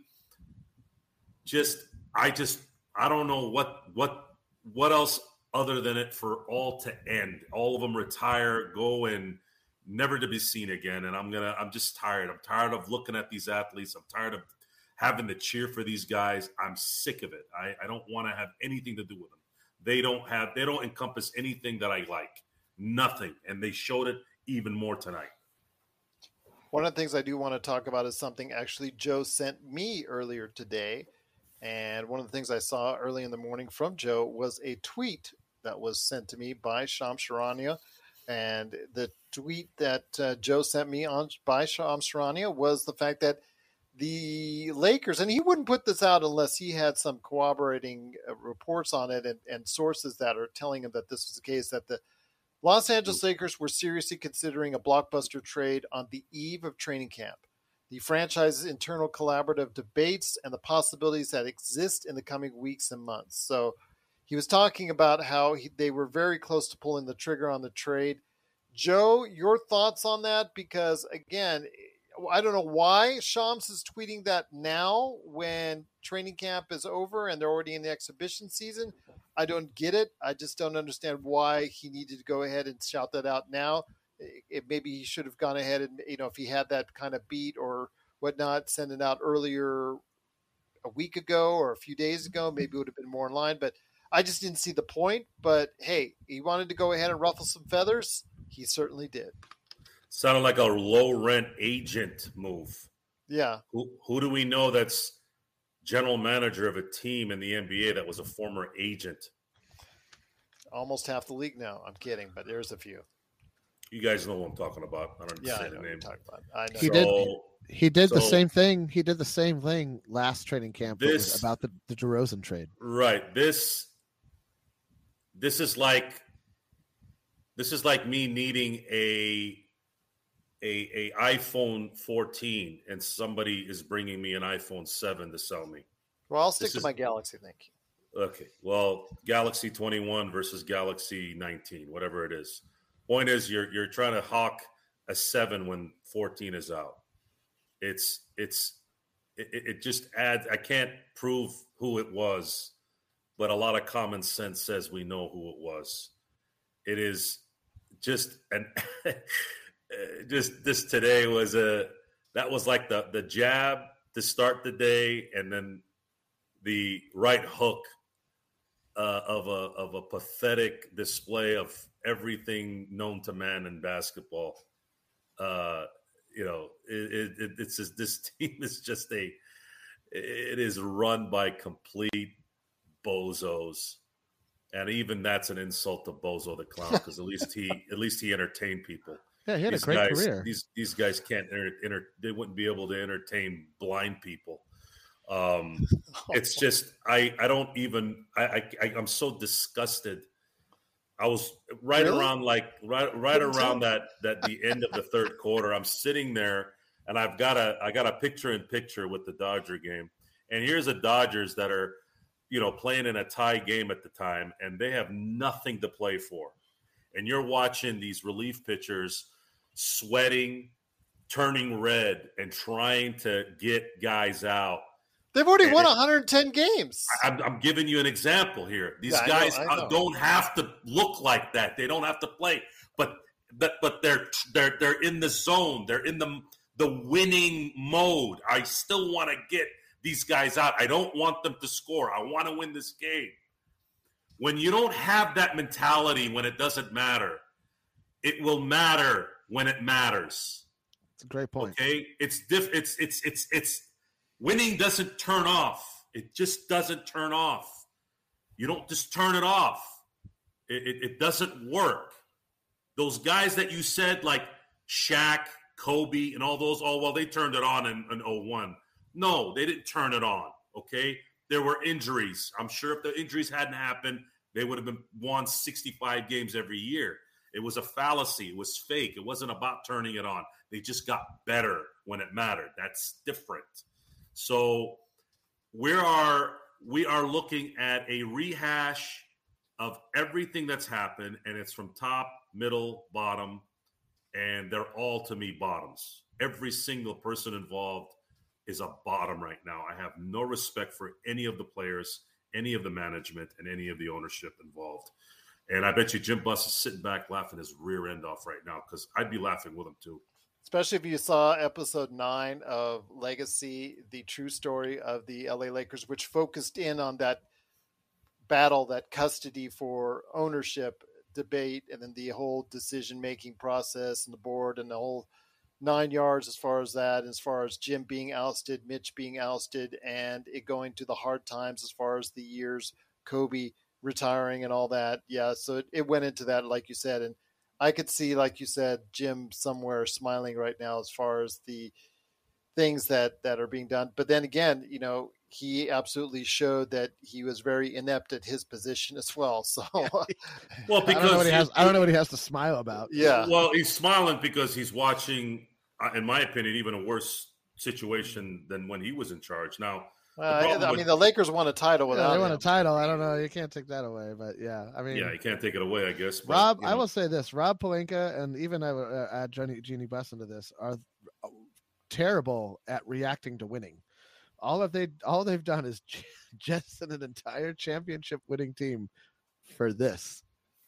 just I just I don't know what what what else other than it for all to end. All of them retire, go and never to be seen again. And I'm gonna I'm just tired. I'm tired of looking at these athletes. I'm tired of having to cheer for these guys. I'm sick of it. I, I don't want to have anything to do with them. They don't have they don't encompass anything that I like. Nothing. And they showed it even more tonight. One of the things I do want to talk about is something actually Joe sent me earlier today. And one of the things I saw early in the morning from Joe was a tweet that was sent to me by Shams Charania. And the tweet that uh, Joe sent me on by Shams Charania was the fact that the Lakers, and he wouldn't put this out unless he had some corroborating uh, reports on it and, and sources that are telling him that this was the case, that the Los Angeles Lakers were seriously considering a blockbuster trade on the eve of training camp. The franchise's internal collaborative debates and the possibilities that exist in the coming weeks and months. So he was talking about how he, they were very close to pulling the trigger on the trade. Joe, your thoughts on that? Because, again, I don't know why Shams is tweeting that now when training camp is over and they're already in the exhibition season. I don't get it. I just don't understand why he needed to go ahead and shout that out now. It, maybe he should have gone ahead and, you know, if he had that kind of beat or whatnot, send it out earlier a week ago or a few days ago, maybe it would have been more in line. But I just didn't see the point. But, hey, he wanted to go ahead and ruffle some feathers. He certainly did. Sounded like a low-rent agent move. Yeah. Who, who do we know that's general manager of a team in the N B A that was a former agent? Almost half the league now. I'm kidding, but there's a few. You guys know what I'm talking about. I don't yeah, say I know the name. Talking about. I know. He so, did. He did so the same thing. He did the same thing last training camp this, about the, the DeRozan trade. Right. This. This is like. This is like me needing a. A, a iPhone fourteen and somebody is bringing me an iPhone seven to sell me. Well, I'll stick this to is, my Galaxy, thank you. Okay. Well, Galaxy twenty-one versus Galaxy nineteen, whatever it is. Point is, you're you're trying to hawk a seven when fourteen is out. It's it's it, it just adds. I can't prove who it was, but a lot of common sense says we know who it was. It is just an. Just this today was a that was like the the jab to start the day, and then the right hook uh, of a of a pathetic display of everything known to man in basketball. Uh, you know, it, it, it's just, this team is just a it is run by complete bozos, and even that's an insult to Bozo the Clown because at least he at least he entertained people. Yeah, he had these a great guys, career. These these guys can't enter, enter. They wouldn't be able to entertain blind people. Um, it's just I I don't even I, I I'm so disgusted. I was right really? around like right right around that that the end of the third quarter. I'm sitting there and I've got a I got a picture in picture with the Dodger game, and here's the Dodgers that are you know playing in a tie game at the time, and they have nothing to play for, and you're watching these relief pitchers sweating, turning red, and trying to get guys out. They've already and won one hundred ten games. I'm, I'm giving you an example here. These yeah, guys I know, I know. don't have to look like that. They don't have to play, but but but they're they're they're in the zone. They're in the the winning mode. I still want to get these guys out. I don't want them to score. I want to win this game. When you don't have that mentality, when it doesn't matter, it will matter when it matters. It's a great point. Okay, it's diff. It's it's it's it's winning doesn't turn off. It just doesn't turn off. You don't just turn it off. It, it, it doesn't work. Those guys that you said like Shaq, Kobe, and all those, oh well, they turned it on in, in oh one. No, they didn't turn it on. Okay, there were injuries. I'm sure if the injuries hadn't happened, they would have been won sixty-five games every year. It was a fallacy. It was fake. It wasn't about turning it on. They just got better when it mattered. That's different. So we are we are looking at a rehash of everything that's happened, and it's from top, middle, bottom, and they're all, to me, bottoms. Every single person involved is a bottom right now. I have no respect for any of the players, any of the management, and any of the ownership involved. And I bet you Jim Buss is sitting back laughing his rear end off right now, because I'd be laughing with him too. Especially if you saw episode nine of Legacy, the true story of the L A Lakers, which focused in on that battle, that custody for ownership debate, and then the whole decision-making process and the board and the whole nine yards as far as that, and as far as Jim being ousted, Mitch being ousted, and it going to the hard times as far as the years, Kobe retiring and all that. Yeah, so it, it went into that, like you said, and I could see, like you said, Jim somewhere smiling right now as far as the things that, that are being done. But then again, you know, he absolutely showed that he was very inept at his position as well. So, well, because I don't know what he has, I don't know what he has to smile about. Yeah. Well, he's smiling because he's watching, uh, in my opinion, even a worse situation than when he was in charge. Now, Uh, I with, mean, the Lakers won a title without yeah, they him. won a title. I don't know. You can't take that away, but yeah, I mean, yeah, you can't take it away, I guess. But, Rob, you know. I will say this: Rob Pelinka and even I would uh, add Jeannie, Jeannie Buss into this are terrible at reacting to winning. All of they all they've done is jettison an entire championship-winning team for this.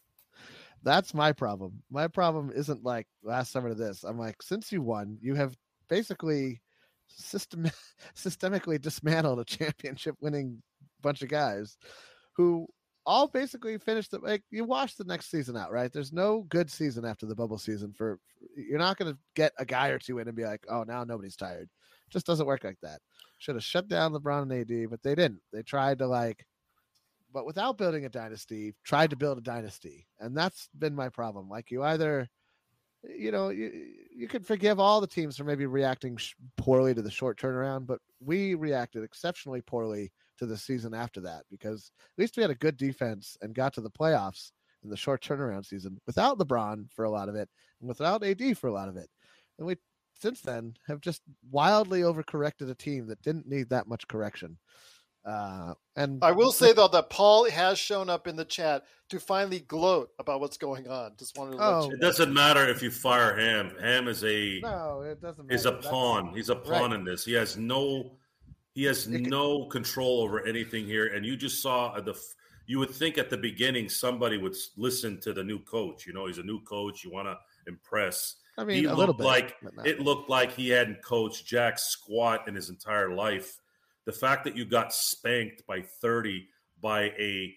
That's my problem. My problem isn't like last summer to this. I'm like, since you won, you have basically system systemically dismantled a championship winning bunch of guys who all basically finished the, like, you wash the next season out, right? There's no good season after the bubble season. For you're not going to get a guy or two in and be like, oh, now nobody's tired. It just doesn't work like that. Should have shut down LeBron and A D, but they didn't. They tried to, like, but without building a dynasty, tried to build a dynasty. And that's been my problem. Like, you either, you know, you, you could forgive all the teams for maybe reacting sh- poorly to the short turnaround, but we reacted exceptionally poorly to the season after that, because at least we had a good defense and got to the playoffs in the short turnaround season without LeBron for a lot of it and without A D for a lot of it. And we, since then, have just wildly overcorrected a team that didn't need that much correction. Uh, and I will say, though, that Paul has shown up in the chat to finally gloat about what's going on. Just wanted to let Oh. you know. It doesn't matter if you fire Ham. Ham is a no, it doesn't matter. is a That's- pawn. He's a pawn right. in this. He has no he has It can- no control over anything here. And you just saw the. You would think at the beginning somebody would listen to the new coach. You know, he's a new coach. You want to impress. I mean, he a looked little bit, like but not it much. looked like he hadn't coached jack squat in his entire life. The fact that you got spanked by thirty by a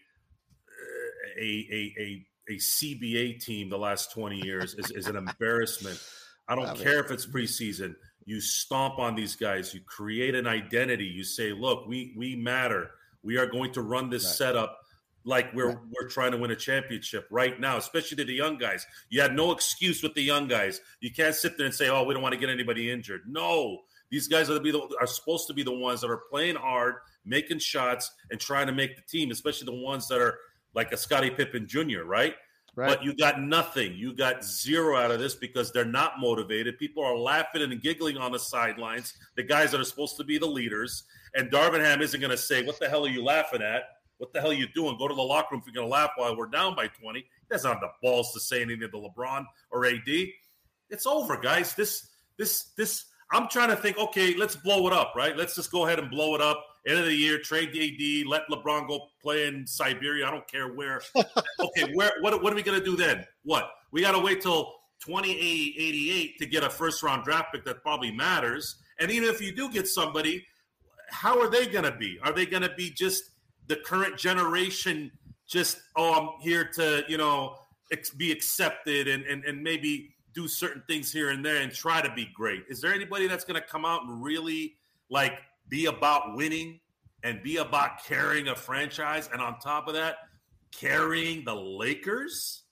a a a, a C B A team the last twenty years is, is an embarrassment. I don't I mean- care if it's preseason. You stomp on these guys. You create an identity. You say, "Look, we we matter. We are going to run this Right. setup like we're Right. we're trying to win a championship right now." Especially to the young guys. You had no excuse with the young guys. You can't sit there and say, "Oh, we don't want to get anybody injured." No, these guys are to be the, are supposed to be the ones that are playing hard, making shots, and trying to make the team. Especially the ones that are like a Scottie Pippen Junior, right? Right. But you got nothing. You got zero out of this because they're not motivated. People are laughing and giggling on the sidelines, the guys that are supposed to be the leaders. And Darvin Ham isn't going to say, "What the hell are you laughing at? What the hell are you doing? Go to the locker room if you're going to laugh while we're down by twenty. He doesn't have the balls to say anything to LeBron or A D. It's over, guys. This, this, this. I'm trying to think, okay, let's blow it up, right? Let's just go ahead and blow it up. End of the year, trade A D, let LeBron go play in Siberia. I don't care where. Okay, where? What, what are we going to do then? What? We got to wait till twenty eighty-eight to get a first-round draft pick that probably matters. And even if you do get somebody, how are they going to be? Are they going to be just the current generation, just, oh, I'm here to, you know, ex- be accepted and, and, and maybe do certain things here and there and try to be great? Is there anybody that's going to come out and really, like, be about winning and be about carrying a franchise, and on top of that, carrying the Lakers?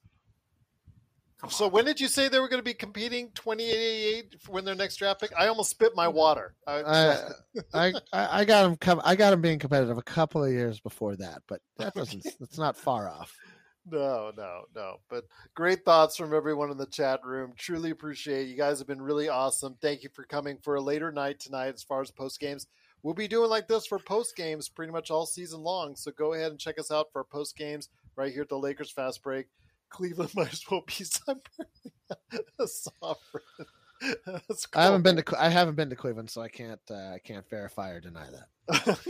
Come So on. when did you say they were going to be competing twenty eighty-eight for when their next draft pick? I almost spit my water. I, I, I I got him. Com- I got him being competitive a couple of years before that, but that doesn't. That's not far off. No, no, no. But great thoughts from everyone in the chat room. Truly appreciate it. You guys have been really awesome. Thank you for coming for a later night tonight as far as post games. We'll be doing like this for post games pretty much all season long. So go ahead and check us out for our post games right here at the Lakers Fast Break. Cleveland might as well be Siberia. Sovereign. That's I haven't been cool. to I haven't been to Cleveland, so I can't uh, I can't verify or deny that.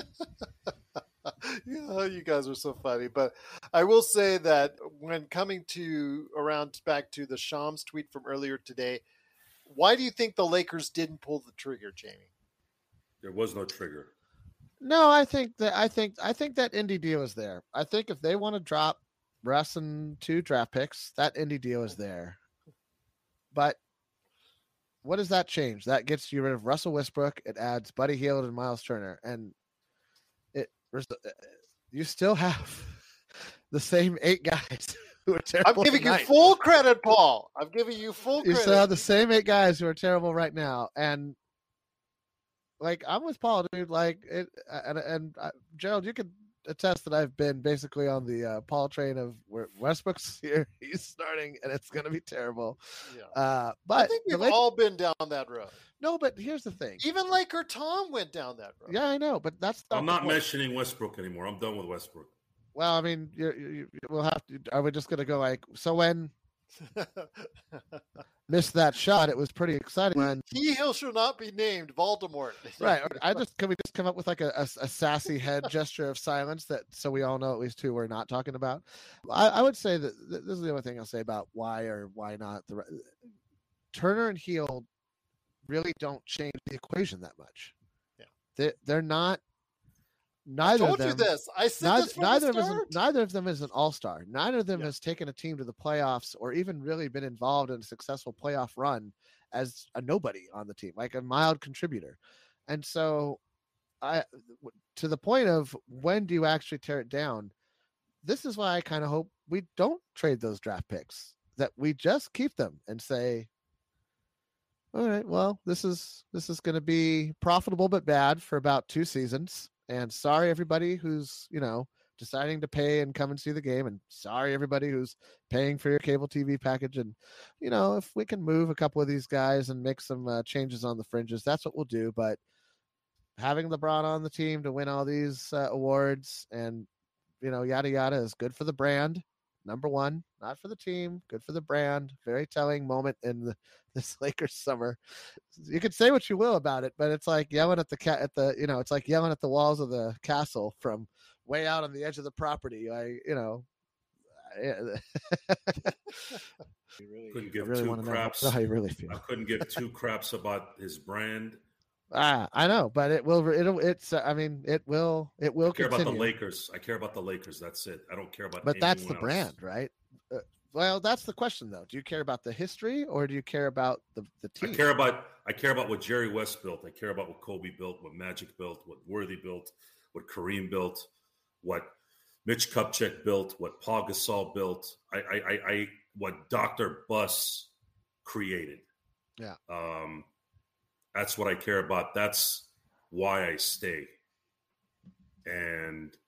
You know, you guys are so funny. But I will say that when coming to around back to the Shams tweet from earlier today, why do you think the Lakers didn't pull the trigger, Jamie? There was no trigger. No, I think that I think I think that Indy deal is there. I think if they want to drop Russ and two draft picks, that Indy deal is there. But what does that change? That gets you rid of Russell Westbrook. It adds Buddy Hield and Miles Turner, and it you still have the same eight guys who are terrible. I'm giving tonight. you full credit, Paul. I'm giving you full You credit. still have the same eight guys who are terrible right now, and like I'm with Paul, dude. Like it, and and uh, Gerald, you could attest that I've been basically on the uh, Paul train of where Westbrook's here, he's starting, and it's going to be terrible. Yeah. Uh, but I think we've Lakers, all been down that road. no, but here's the thing. Even Laker Tom went down that road. Yeah, I know, but that's not I'm the not point. mentioning Westbrook anymore. I'm done with Westbrook. Well, I mean, you, you, we'll have to. Are we just going to go like so? When missed that shot, it was pretty exciting. When He Hill shall not be named Voldemort. right, I just can we just come up with like a, a, a sassy head gesture of silence that so we all know at least who we're not talking about. I, I would say that th- this is the only thing I'll say about why or why not the Turner and Hield really don't change the equation that much. Yeah, they they're not. I Neither told of them. you this. I said Neither, this from neither the of them. start. Is, neither of them is an all-star. Neither of them Yeah. has taken a team to the playoffs or even really been involved in a successful playoff run as a nobody on the team, like a mild contributor. And so, I, to the point of when do you actually tear it down? This is why I kind of hope we don't trade those draft picks. That we just keep them and say, all right, well, this is this is going to be profitable but bad for about two seasons. And sorry, everybody who's, you know, deciding to pay and come and see the game. And sorry, everybody who's paying for your cable T V package. And, you know, if we can move a couple of these guys and make some uh, changes on the fringes, that's what we'll do. But having LeBron on the team to win all these uh, awards and, you know, yada, yada is good for the brand. Number one, not for the team, good for the brand. Very telling moment in the, this Lakers summer. You could say what you will about it, but it's like yelling at the cat at the, you know, it's like yelling at the walls of the castle from way out on the edge of the property. I, you know, really, Couldn't give really two want to know craps. how you really feel. I couldn't give two craps about his brand. Ah, I know, but it will. It'll. It's. I mean, it will. It will I care continue. about the Lakers. I care about the Lakers. That's it. I don't care about. But that's the anyone else. brand, right? Uh, well, that's the question, though. Do you care about the history, or do you care about the the I team? care about. I care about what Jerry West built. I care about what Kobe built, what Magic built, what Worthy built, what Kareem built, what Mitch Kupchak built, what Paul Gasol built. I, I, I, I what Doctor Buss created. Yeah. Um, that's what I care about. That's why I stay. And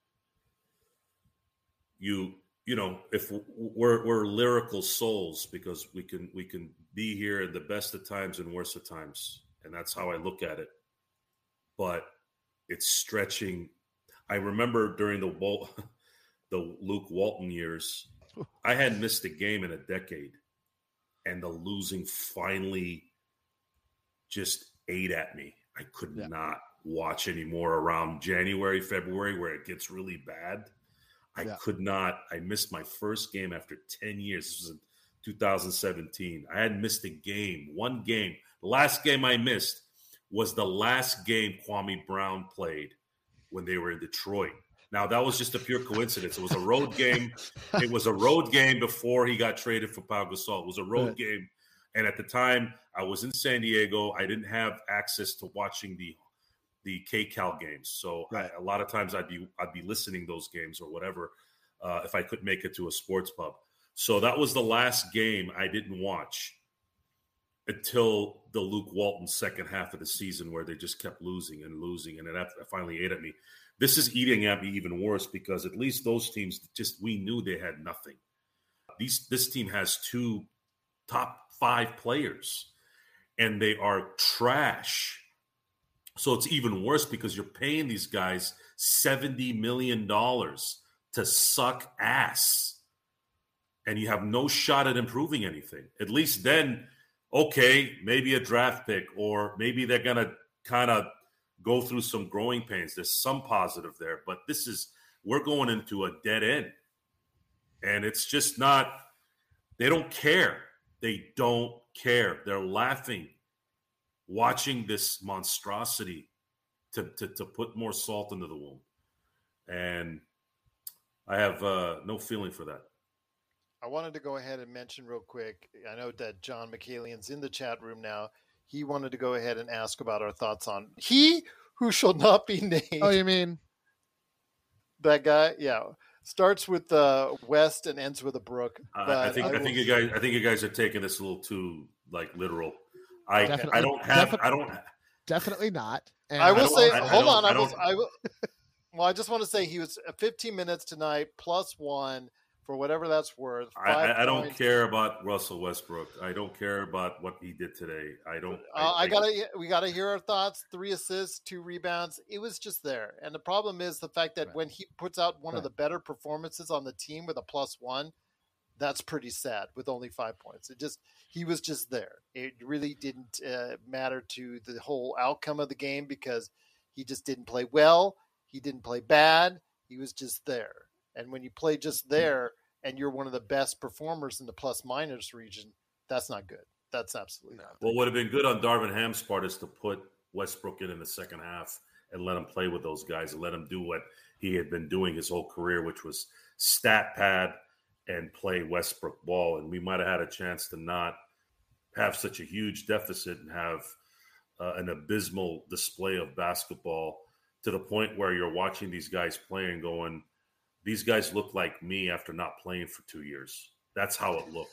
you, you know, if we're we're lyrical souls because we can we can be here at the best of times and worst of times, and that's how I look at it. But it's stretching. I remember during the Wal- the Luke Walton years, I hadn't missed a game in a decade, and the losing finally just ate at me. I could Yeah. not watch anymore around January, February, where it gets really bad. I Yeah. could not. I missed my first game after ten years. This was in two thousand seventeen. I hadn't missed a game, one game. The last game I missed was the last game Kwame Brown played when they were in Detroit. Now, that was just a pure coincidence. It was a road game. It was a road game before he got traded for Pau Gasol. It was a road Right. game. And at the time, I was in San Diego. I didn't have access to watching the the K Cal games. So Right. I, a lot of times I'd be I'd be listening those games or whatever uh, if I couldn't make it to a sports pub. So that was the last game I didn't watch until the Luke Walton second half of the season where they just kept losing and losing. And it finally ate at me. This is eating at me even worse because at least those teams just, we knew they had nothing. These This team has two top five players and they are trash. So it's even worse because you're paying these guys seventy million dollars to suck ass. and you have no shot at improving anything. At least then, okay, maybe a draft pick, or maybe they're going to kind of go through some growing pains. There's some positive there, but this is, we're going into a dead end. And it's just not, they don't care. They don't care. They're laughing, watching this monstrosity to, to, to put more salt into the wound. And I have uh, no feeling for that. I wanted to go ahead and mention real quick, I know that John McCalian's in the chat room now. He wanted to go ahead and ask about our thoughts on he who shall not be named. Oh, you mean? That guy? Yeah. Starts with uh, West and ends with a Brook. Uh, I think I, I think will... you guys I think you guys are taking this a little too like literal. I Definitely- I don't have defi- I don't Definitely not. And I will don't- say, I- I hold don't- on. I, I will, don't- I will. Well, I just want to say he was fifteen minutes tonight plus one for whatever that's worth. I, I, I don't points. care about Russell Westbrook. I don't care about what he did today. I don't. Uh, I, I gotta. We gotta hear our thoughts. Three assists, two rebounds. It was just there, and the problem is the fact that Right. when he puts out one Right. of the better performances on the team with a plus one, that's pretty sad. With only five points, it just he was just there. It really didn't uh, matter to the whole outcome of the game because he just didn't play well. He didn't play bad. He was just there. And when you play just there and you're one of the best performers in the plus minus region, that's not good. That's absolutely not. What would have been good on Darvin Ham's part is to put Westbrook in in the second half and let him play with those guys and let him do what he had been doing his whole career, which was stat pad and play Westbrook ball. And we might have had a chance to not have such a huge deficit and have uh, an abysmal display of basketball to the point where you're watching these guys play and going, these guys look like me after not playing for two years. That's how it looked.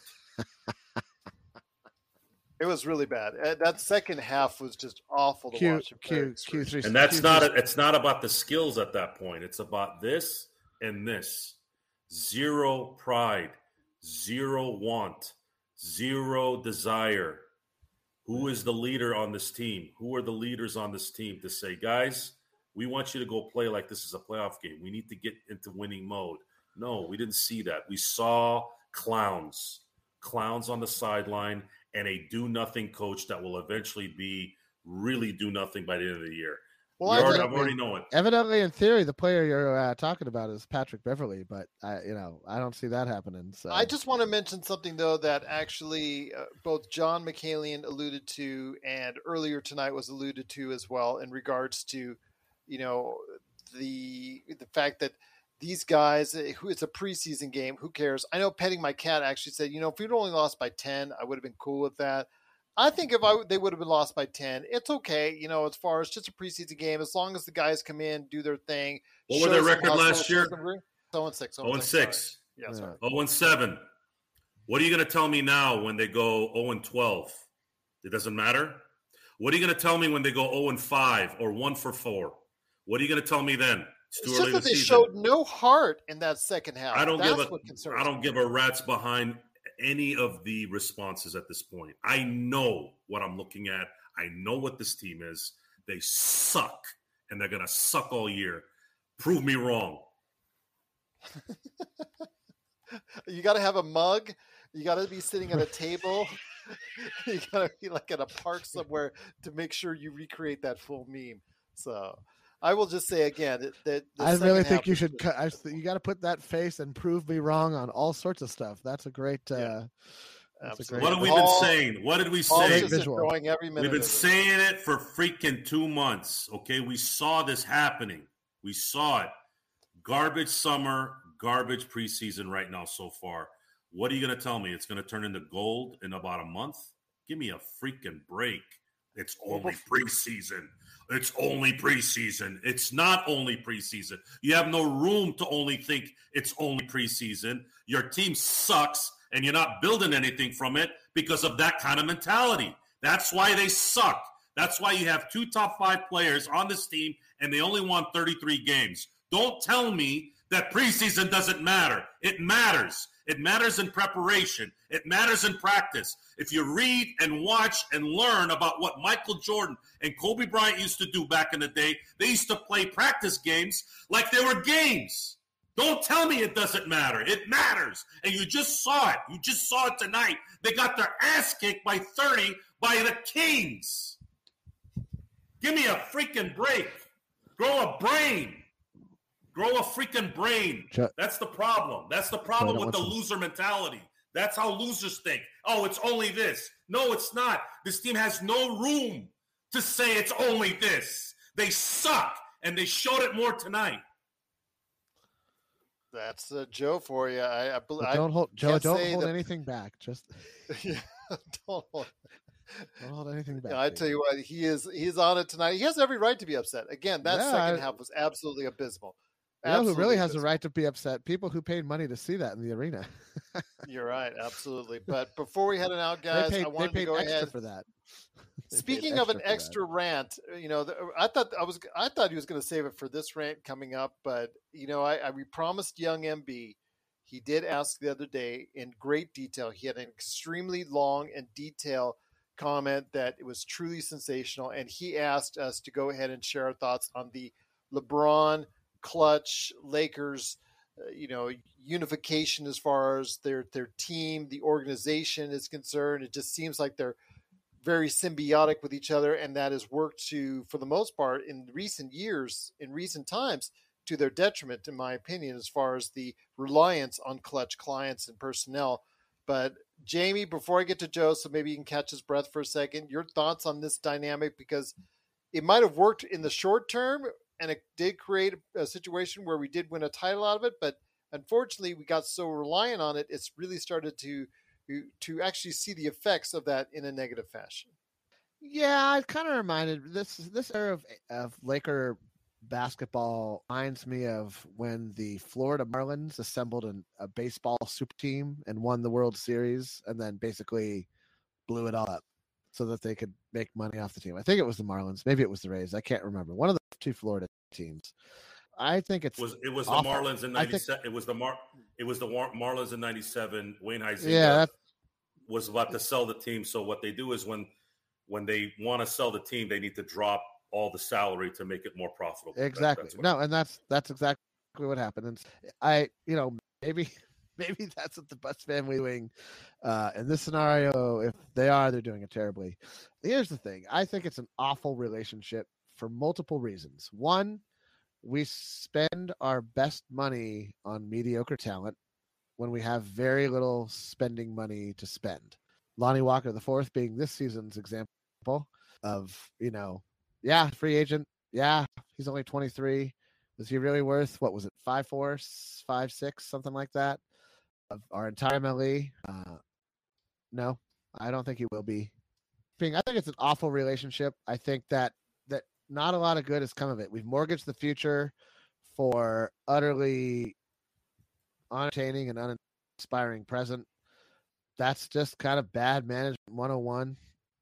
It was really bad. Uh, That second half was just awful to Q watch. Q Q three. And that's Q not three- it's not about the skills at that point. It's about this and this. Zero pride, zero want, zero desire. Who is the leader on this team? Who are the leaders on this team to say, guys, we want you to go play like this is a playoff game. We need to get into winning mode. No, we didn't see that. We saw clowns, clowns on the sideline, and a do-nothing coach that will eventually be really do nothing by the end of the year. Well, We I already, think- I already know it. Evidently, in theory, the player you're uh, talking about is Patrick Beverly, but I, you know, I don't see that happening. So I just want to mention something, though, that actually uh, both John McCalian alluded to and earlier tonight was alluded to as well in regards to, you know, the the fact that these guys, uh, who it's a preseason game, who cares? I know Petting My Cat actually said, you know, if we'd only lost by ten, I would have been cool with that. I think if I they would have been lost by ten, it's okay. You know, as far as just a preseason game, as long as the guys come in, do their thing. What were show their some record hustle, last show year? some grit. oh and six. oh and six. Yeah, sorry. oh and seven. What are you going to tell me now when they go oh and twelve? It doesn't matter? What are you going to tell me when they go oh and five or one for four? What are you going to tell me then? It's too It's early just in that the they season. showed no heart in that second half. I don't That's give a what concerns I don't me. give a rat's behind any of the responses at this point. I know what I'm looking at. I know what this team is. They suck, and they're gonna suck all year. Prove me wrong. You got to have a mug. You got to be sitting at a table. You got to be like at a park somewhere to make sure you recreate that full meme. So I will just say again that, that the I second really half think you was should. just- Cut, I, you got to put that face and prove me wrong on all sorts of stuff. That's a great. Uh, Yeah. that's a Absolutely. great. What have we All- been saying? What did we Paul's say? Great just visual. enjoying every minute We've been of it. saying it for freaking two months. Okay, we saw this happening. We saw it. Garbage summer, garbage preseason right now so far. What are you going to tell me? It's going to turn into gold in about a month? Give me a freaking break. It's only preseason. It's only preseason. It's not only preseason. You have no room to only think it's only preseason. Your team sucks, and you're not building anything from it because of that kind of mentality. That's why they suck. That's why you have two top five players on this team, and they only won thirty-three games. Don't tell me that preseason doesn't matter. It matters. It matters in preparation. It matters in practice. If you read and watch and learn about what Michael Jordan and Kobe Bryant used to do back in the day, they used to play practice games like they were games. Don't tell me it doesn't matter. It matters. And you just saw it. You just saw it tonight. They got their ass kicked by thirty by the Kings. Give me a freaking break. Grow a brain. Grow a freaking brain. That's the problem. That's the problem with the loser mentality. That's how losers think. Oh, it's only this. No, it's not. This team has no room to say it's only this. They suck, and they showed it more tonight. That's uh, Joe for you. I, I, I don't hold Joe. Don't hold that... anything back. Just yeah, don't hold. Don't hold anything back. Yeah, I tell you what, he is he's on it tonight. He has every right to be upset. Again, that yeah, second I, half was absolutely abysmal. You know who really has abysmal. a right to be upset? People who paid money to see that in the arena. You're right, absolutely. But before we head on out, guys, they paid, I wanted they paid to go extra ahead for that. Speaking of an extra that. rant, you know, I thought I was I thought he was going to save it for this rant coming up, but you know, I, I we promised young M B. He did ask the other day in great detail. He had an extremely long and detailed comment that it was truly sensational, and he asked us to go ahead and share our thoughts on the LeBron clutch Lakers, uh, you know, unification as far as their their team, the organization is concerned. It just seems like they're very symbiotic with each other, and that has worked to, for the most part, in recent years, in recent times, to their detriment, in my opinion, as far as the reliance on clutch clients and personnel. But Jamie, before I get to Joe, so maybe you can catch his breath for a second, your thoughts on this dynamic, because it might have worked in the short term, and it did create a situation where we did win a title out of it, but unfortunately we got so reliant on it, it's really started to to actually see the effects of that in a negative fashion. Yeah, it kind of reminded this this era of, of Laker basketball reminds me of when the Florida Marlins assembled an, a baseball super team and won the World Series, and then basically blew it all up so that they could make money off the team. I think it was the Marlins, maybe it was the Rays. I can't remember. One of the two Florida teams. I think it's it was it was awful. the Marlins in ninety-seven. Think, it was the Mar it was the War, Marlins in ninety-seven. Wayne Huizenga yeah, was about to sell the team. So what they do is when when they want to sell the team, they need to drop all the salary to make it more profitable. Exactly. That, no, and that's that's exactly what happened. And I, you know, maybe maybe that's what the Butts family doing uh, in this scenario. If they are, they're doing it terribly. Here's the thing: I think it's an awful relationship for multiple reasons. One, we spend our best money on mediocre talent when we have very little spending money to spend. Lonnie Walker the fourth being this season's example of, you know, yeah, free agent. Yeah, he's only twenty-three. Was he really worth, what was it, five four, five six, something like that, of our entire M L E? Uh, no, I don't think he will be. I think it's an awful relationship. I think that that not a lot of good has come of it. We've mortgaged the future for utterly unentertaining and uninspiring present. That's just kind of bad management one oh one.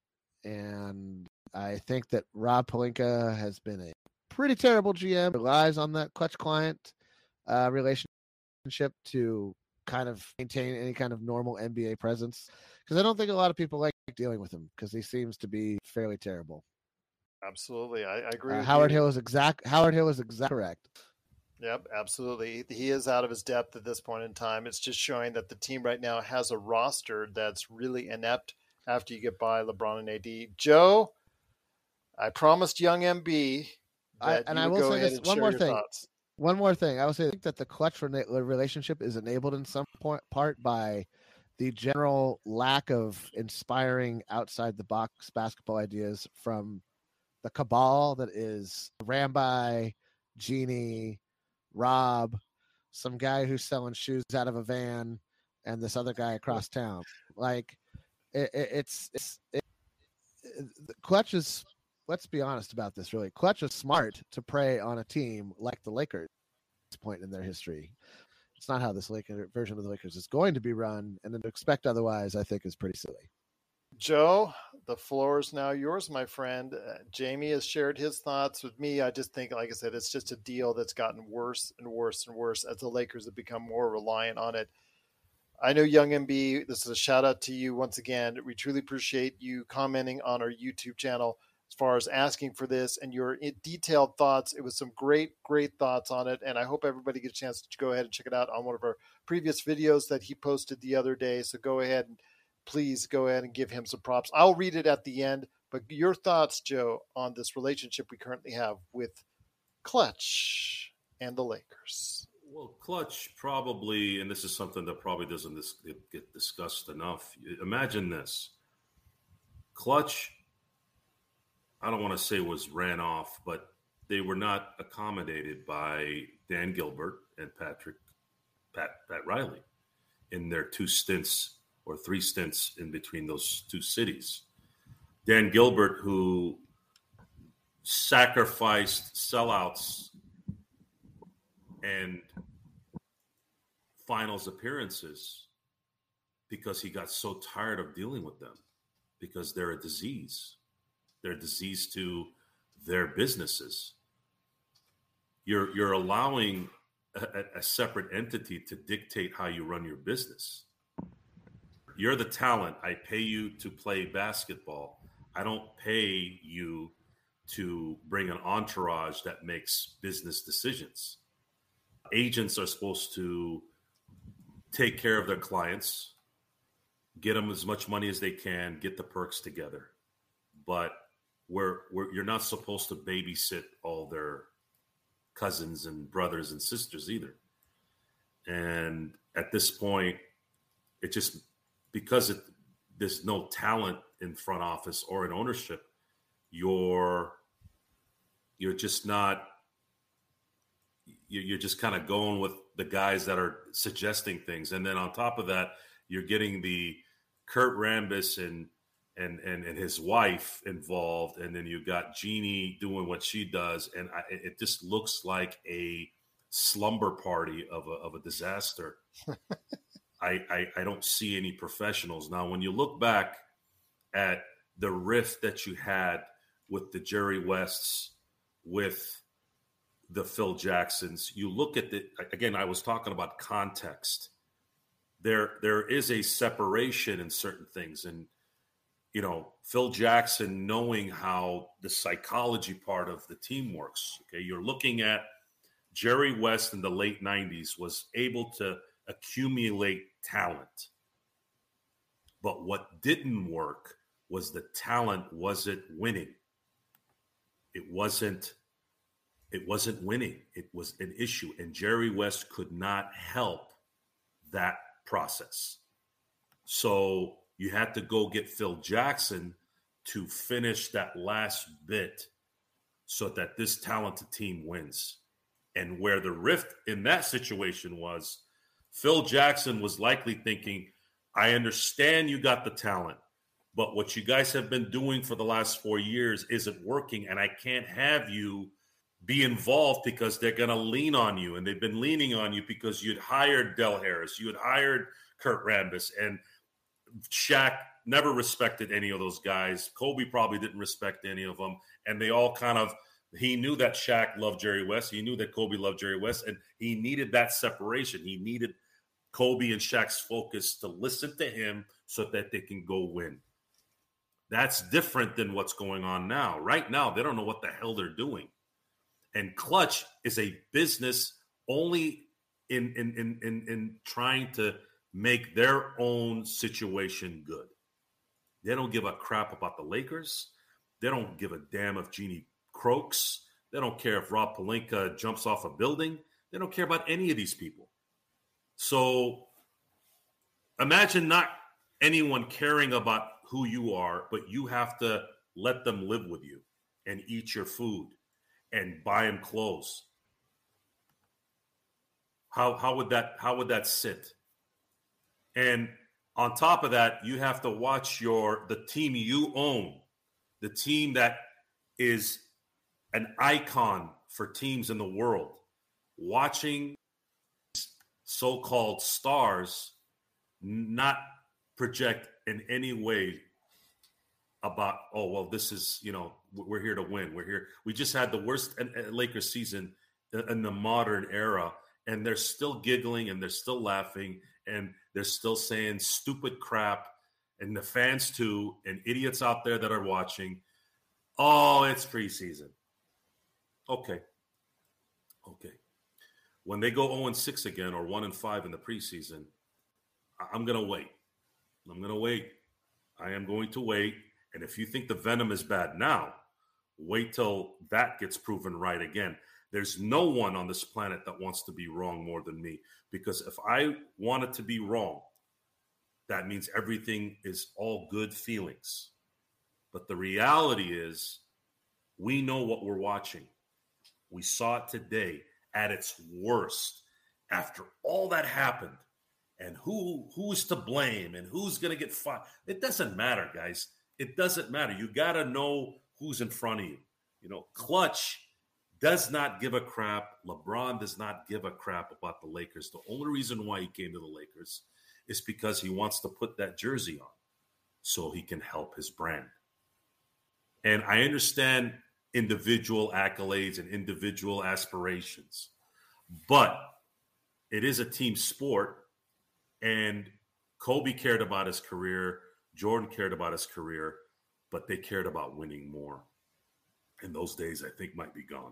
And I think that Rob Pelinka has been a pretty terrible G M, relies on that clutch client uh, relationship to kind of maintain any kind of normal N B A presence. Because I don't think a lot of people like dealing with him because he seems to be fairly terrible. Absolutely. I, I agree. Uh, with Howard you. Hill is exact. Howard Hill is exact correct. Yep, absolutely. He is out of his depth at this point in time. It's just showing that the team right now has a roster that's really inept after you get by LeBron and A D. Joe, I promised young M B that I, and you I would will go say ahead this and one share more your thing. thoughts. One more thing. I will say I think that the clutch relationship is enabled in some point, part by the general lack of inspiring outside the box basketball ideas from the cabal that is Ramby, Genie, Rob, some guy who's selling shoes out of a van, and this other guy across town. Like it, it, it's it's it, it, Clutch is. Let's be honest about this. Really, Clutch is smart to prey on a team like the Lakers at this point in their history. It's not how this Laker version of the Lakers is going to be run, and then to expect otherwise, I think, is pretty silly. Joe, the floor is now yours, my friend. Uh, Jamie has shared his thoughts with me. I just think, like I said, it's just a deal that's gotten worse and worse and worse as the Lakers have become more reliant on it. I know young M B, this is a shout out to you once again. We truly appreciate you commenting on our YouTube channel. as far as asking for this and your detailed thoughts. It was some great, great thoughts on it. And I hope everybody gets a chance to go ahead and check it out on one of our previous videos that he posted the other day. So go ahead and please go ahead and give him some props. I'll read it at the end. But your thoughts, Joe, on this relationship we currently have with Klutch and the Lakers. Well, Klutch probably, and this is something that probably doesn't dis- get discussed enough. Imagine this. Klutch, I don't want to say was ran off, but they were not accommodated by Dan Gilbert and Patrick, Pat, Pat Riley in their two stints or three stints in between those two cities. Dan Gilbert, who sacrificed sellouts and finals appearances because he got so tired of dealing with them, because they're a disease. They're a disease to their businesses. You're, you're allowing a, a separate entity to dictate how you run your business. You're the talent. I pay you to play basketball. I don't pay you to bring an entourage that makes business decisions. Agents are supposed to take care of their clients, get them as much money as they can, get the perks together. But we're, we're, you're not supposed to babysit all their cousins and brothers and sisters either. And at this point, it just, because it, there's no talent in front office or in ownership, you're you're just not you're just kind of going with the guys that are suggesting things. And then on top of that, you're getting the Kurt Rambis and and and, and his wife involved, and then you got Jeannie doing what she does, and I, it just looks like a slumber party of a, of a disaster. I, I I don't see any professionals. Now, when you look back at the rift that you had with the Jerry Wests, with the Phil Jacksons, you look at the, again, I was talking about context. There, there is a separation in certain things. And, you know, Phil Jackson, knowing how the psychology part of the team works, okay, you're looking at Jerry West in the late nineties was able to accumulate talent. But what didn't work was the talent wasn't winning. It wasn't, it wasn't winning. It was an issue. And Jerry West could not help that process. So you had to go get Phil Jackson to finish that last bit so that this talented team wins. And where the rift in that situation was, Phil Jackson was likely thinking, I understand you got the talent, but what you guys have been doing for the last four years isn't working, and I can't have you be involved because they're going to lean on you, and they've been leaning on you because you'd hired Del Harris, you had hired Kurt Rambis, and Shaq never respected any of those guys. Kobe probably didn't respect any of them, and they all kind of, he knew that Shaq loved Jerry West, he knew that Kobe loved Jerry West, and he needed that separation. He needed Kobe and Shaq's focus to listen to him so that they can go win. That's different than what's going on now. Right now, they don't know what the hell they're doing. And Klutch is a business only in, in, in, in, in trying to make their own situation good. They don't give a crap about the Lakers. They don't give a damn if Jeannie croaks. They don't care if Rob Pelinka jumps off a building. They don't care about any of these people. So imagine not anyone caring about who you are, but you have to let them live with you and eat your food and buy them clothes. How how would that how would that sit? And on top of that, you have to watch your the team you own, the team that is an icon for teams in the world, watching so-called stars not project in any way about, oh, well, this is, you know, we're here to win. We're here. We just had the worst Lakers season in the modern era, and they're still giggling and they're still laughing and they're still saying stupid crap, and the fans too, and idiots out there that are watching. Oh, it's preseason. Okay. Okay. When they go oh and six again or one and five in the preseason, I'm going to wait. I'm going to wait. I am going to wait. And if you think the venom is bad now, wait till that gets proven right again. There's no one on this planet that wants to be wrong more than me, because if I wanted to be wrong, that means everything is all good feelings. But the reality is, we know what we're watching. We saw it today at its worst after all that happened. And who who's to blame and who's going to get fired? It doesn't matter, guys. It doesn't matter. You got to know who's in front of you. You know, Clutch does not give a crap. LeBron does not give a crap about the Lakers. The only reason why he came to the Lakers is because he wants to put that jersey on so he can help his brand. And I understand individual accolades and individual aspirations, but it is a team sport, and Kobe cared about his career, Jordan cared about his career, but they cared about winning more. And those days, I think, might be gone.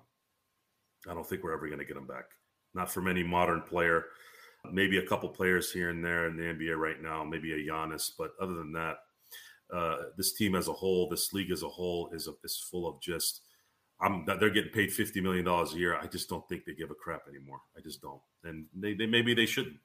I don't think we're ever going to get them back. Not from any modern player. Maybe a couple players here and there in the N B A right now, maybe a Giannis, but other than that, uh, this team as a whole, this league as a whole is, a, is full of just I'm, they're getting paid fifty million dollars a year. I just don't think they give a crap anymore. I just don't. And they, they maybe they shouldn't.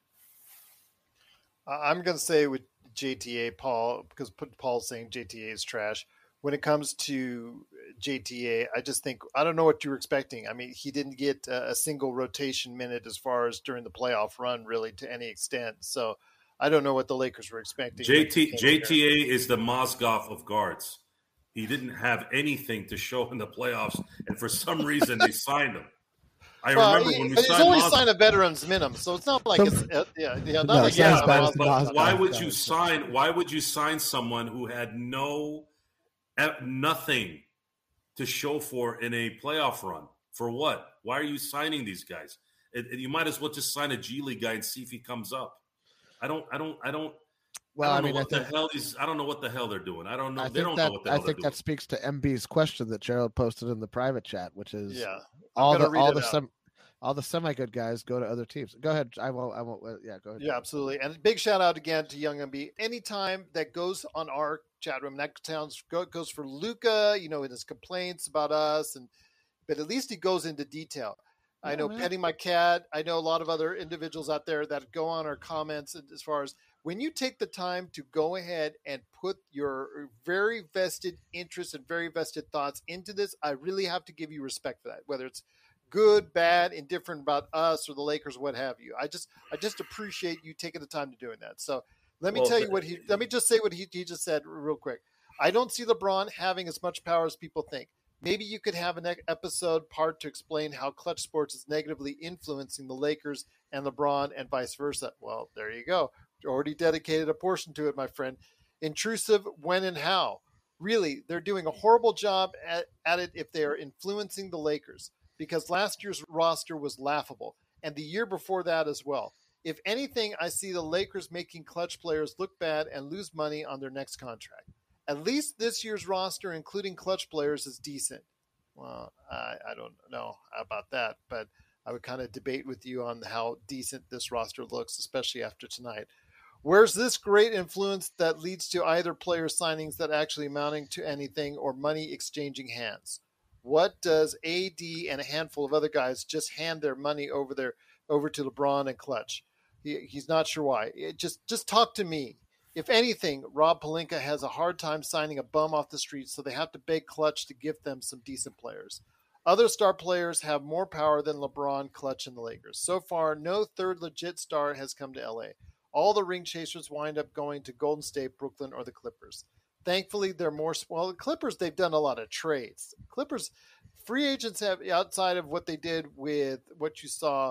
I'm going to say with J T A, Paul, because Paul's saying J T A is trash. When it comes to J T A, I just think, I don't know what you were expecting. I mean, he didn't get a, a single rotation minute as far as during the playoff run, really, to any extent. So I don't know what the Lakers were expecting. J T, J T A is the Mozgov of guards. He didn't have anything to show in the playoffs, and for some reason they signed him. I well, remember he, when we he's signed only Mozgov. signed a veteran's minimum, so it's not like it's uh, yeah, yeah, not No, like it's not yeah, as bad as Mozgov. Mozgov. Why would Yeah, you it's sign? Why would you sign someone who had no eh, nothing to show for in a playoff run? For what? Why are you signing these guys? It, it, you might as well just sign a G League guy and see if he comes up. I don't. I don't. I don't. Well, I I don't mean, know I what think the hell these. I don't know what the hell they're doing. I don't know. I They think don't that know what the I hell they're think doing. that speaks to M B's question that Gerald posted in the private chat, which is Yeah, all gonna the read all it the out. sem- all the semi good guys go to other teams. Go ahead. I won't. I won't. Yeah, go ahead. Yeah, absolutely. And big shout out again to Young M B. Anytime that goes on our chat room, that sounds go, goes for Luca, you know, in his complaints about us, and but at least he goes into detail. I Yeah, know man. Petting My Cat. I know a lot of other individuals out there that go on our comments as far as when you take the time to go ahead and put your very vested interest and very vested thoughts into this, I really have to give you respect for that, whether it's good, bad, indifferent about us or the Lakers, what have you. I just I just appreciate you taking the time to doing that. So let me Well, tell you the- what he let me just say what he, he just said real quick. I don't see LeBron having as much power as people think. Maybe you could have an e- episode part to explain how Clutch Sports is negatively influencing the Lakers and LeBron and vice versa. Well, there you go. You already dedicated a portion to it, my friend. Intrusive when and how. Really, they're doing a horrible job at, at it if they are influencing the Lakers, because last year's roster was laughable, and the year before that as well. If anything, I see the Lakers making Clutch players look bad and lose money on their next contract. At least this year's roster, including Clutch players, is decent. Well, I, I don't know about that, but I would kind of debate with you on how decent this roster looks, especially after tonight. Where's this great influence that leads to either player signings that actually amounting to anything or money exchanging hands? What does A D and a handful of other guys just hand their money over there over to LeBron and Clutch? He, he's not sure why. It just just talk to me. If anything, Rob Pelinka has a hard time signing a bum off the street, so they have to beg Clutch to give them some decent players. Other star players have more power than LeBron, Clutch, and the Lakers. So far, no third legit star has come to L A. All the ring chasers wind up going to Golden State, Brooklyn, or the Clippers. Thankfully, they're more – well, the Clippers, they've done a lot of trades. Clippers, free agents have – outside of what they did with what you saw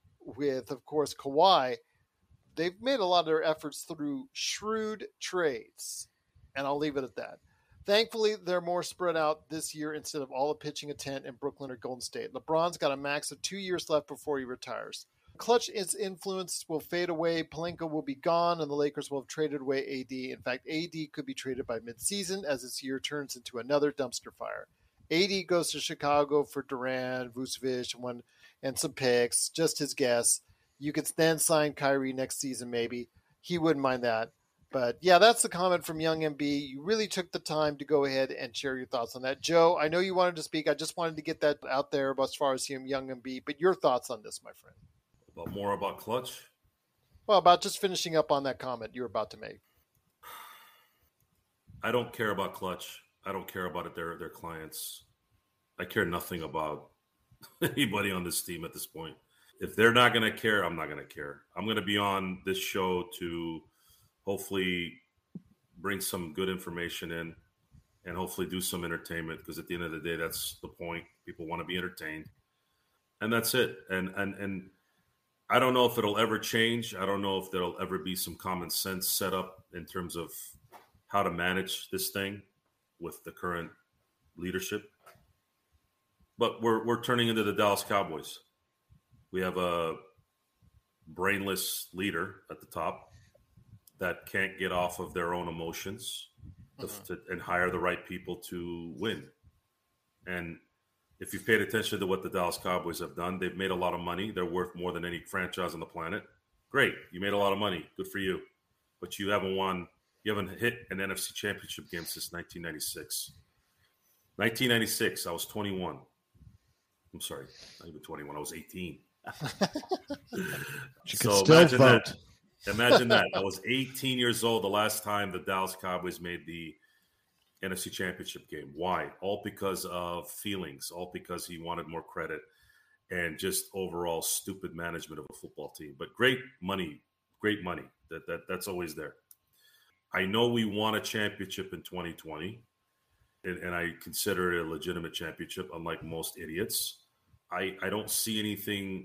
with, of course, Kawhi – they've made a lot of their efforts through shrewd trades, and I'll leave it at that. Thankfully, they're more spread out this year instead of all pitching a tent in Brooklyn or Golden State. LeBron's got a max of two years left before he retires. Clutch, its influence will fade away. Pelinka will be gone, and the Lakers will have traded away A D. In fact, A D could be traded by midseason as this year turns into another dumpster fire. A D goes to Chicago for Durant, Vucevic, and, one, and some picks, just his guess. You could then sign Kyrie next season, maybe. He wouldn't mind that. But, yeah, that's the comment from Young M B. You really took the time to go ahead and share your thoughts on that. Joe, I know you wanted to speak. I just wanted to get that out there as far as him, Young M B. But your thoughts on this, my friend? About more about Clutch? Well, about just finishing up on that comment you were about to make. I don't care about Clutch. I don't care about it, their, their clients. I care nothing about anybody on this team at this point. If they're not going to care, I'm not going to care. I'm going to be on this show to hopefully bring some good information in and hopefully do some entertainment, because at the end of the day, that's the point. People want to be entertained. And that's it. And and and I don't know if it'll ever change. I don't know if there'll ever be some common sense set up in terms of how to manage this thing with the current leadership. But we're we're turning into the Dallas Cowboys. We have a brainless leader at the top that can't get off of their own emotions mm-hmm. to, and hire the right people to win. And if you've paid attention to what the Dallas Cowboys have done, they've made a lot of money. They're worth more than any franchise on the planet. Great. You made a lot of money. Good for you. But you haven't won. You haven't hit an N F C championship game since nineteen ninety-six. nineteen ninety-six, I was twenty-one. I'm sorry, not even twenty-one. I was eighteen. You so still imagine vote. that. Imagine that. I was eighteen years old the last time the Dallas Cowboys made the N F C Championship game. Why? All because of feelings. All because he wanted more credit and just overall stupid management of a football team. But great money, great money. That that that's always there. I know we won a championship in twenty twenty, and, and I consider it a legitimate championship, unlike most idiots. I, I don't see anything.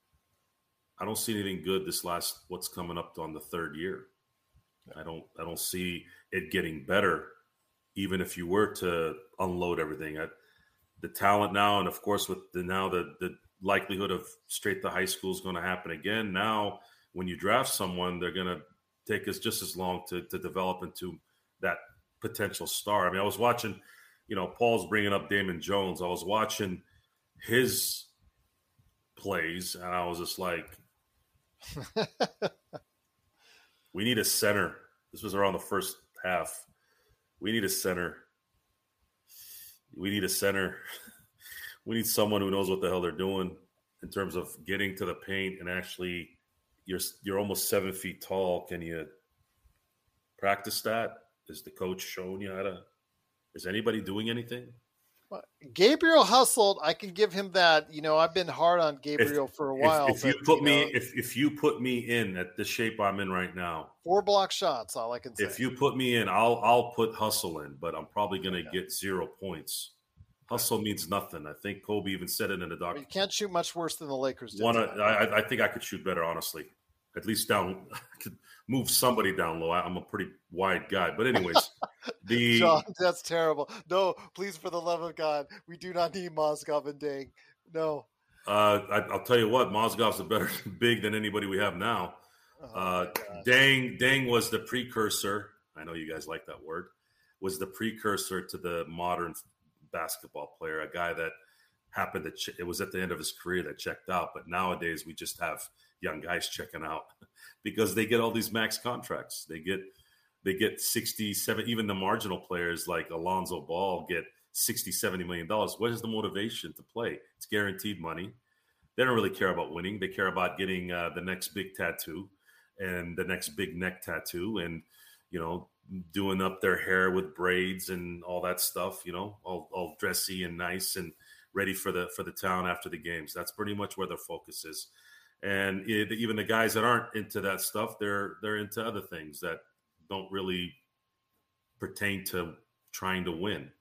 I don't see anything good this last. What's coming up on the third year? I don't. I don't see it getting better, even if you were to unload everything. I, the talent now, and of course, with the now the the likelihood of straight to high school is going to happen again. Now, when you draft someone, they're going to take us just as long to to develop into that potential star. I mean, I was watching. You know, Paul's bringing up Damon Jones. I was watching his plays, and I was just like, we need a center. This was around the first half. We need a center. We need a center. We need someone who knows what the hell they're doing in terms of getting to the paint and actually you're you're almost seven feet tall. Can you practice that? Is the coach showing you how to? Is anybody doing anything? Gabriel hustled. I can give him that. You know, I've been hard on Gabriel if, for a while. If, if but, you put you me, know, if if you put me in at the shape I'm in right now, four block shots. All I can say. If you put me in, I'll I'll put hustle in, but I'm probably going to okay. get zero points. Hustle means nothing. I think Kobe even said it in the doc. You can't shoot much worse than the Lakers did. One, I, I think I could shoot better, honestly. At least down, I could move somebody down low. I'm a pretty wide guy, but anyways, the John, that's terrible. No, please, for the love of God, we do not need Mozgov and Dang. No. Uh, I, I'll tell you what, Mozgov's a better big than anybody we have now. Oh, uh, Dang, Dang was the precursor. I know you guys like that word. Was the precursor to the modern basketball player, a guy that happened to ch- it was at the end of his career that checked out. But nowadays we just have young guys checking out because they get all these max contracts. They get they get sixty, seventy, even the marginal players like Alonzo Ball get sixty, seventy million dollars. What is the motivation to play? It's guaranteed money. They don't really care about winning. They care about getting uh, the next big tattoo and the next big neck tattoo and, you know, doing up their hair with braids and all that stuff, you know, all, all dressy and nice and ready for the for the town after the games. That's pretty much where their focus is. And it, even the guys that aren't into that stuff, they're they're into other things that don't really pertain to trying to win.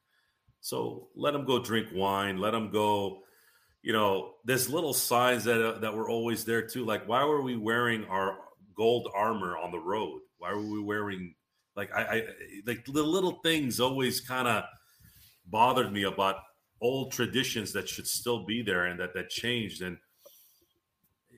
So let them go drink wine. Let them go. You know, there's little signs that uh, that were always there too. Like, why were we wearing our gold armor on the road? Why were we wearing like I, I like the little things always kind of bothered me about old traditions that should still be there and that that changed. And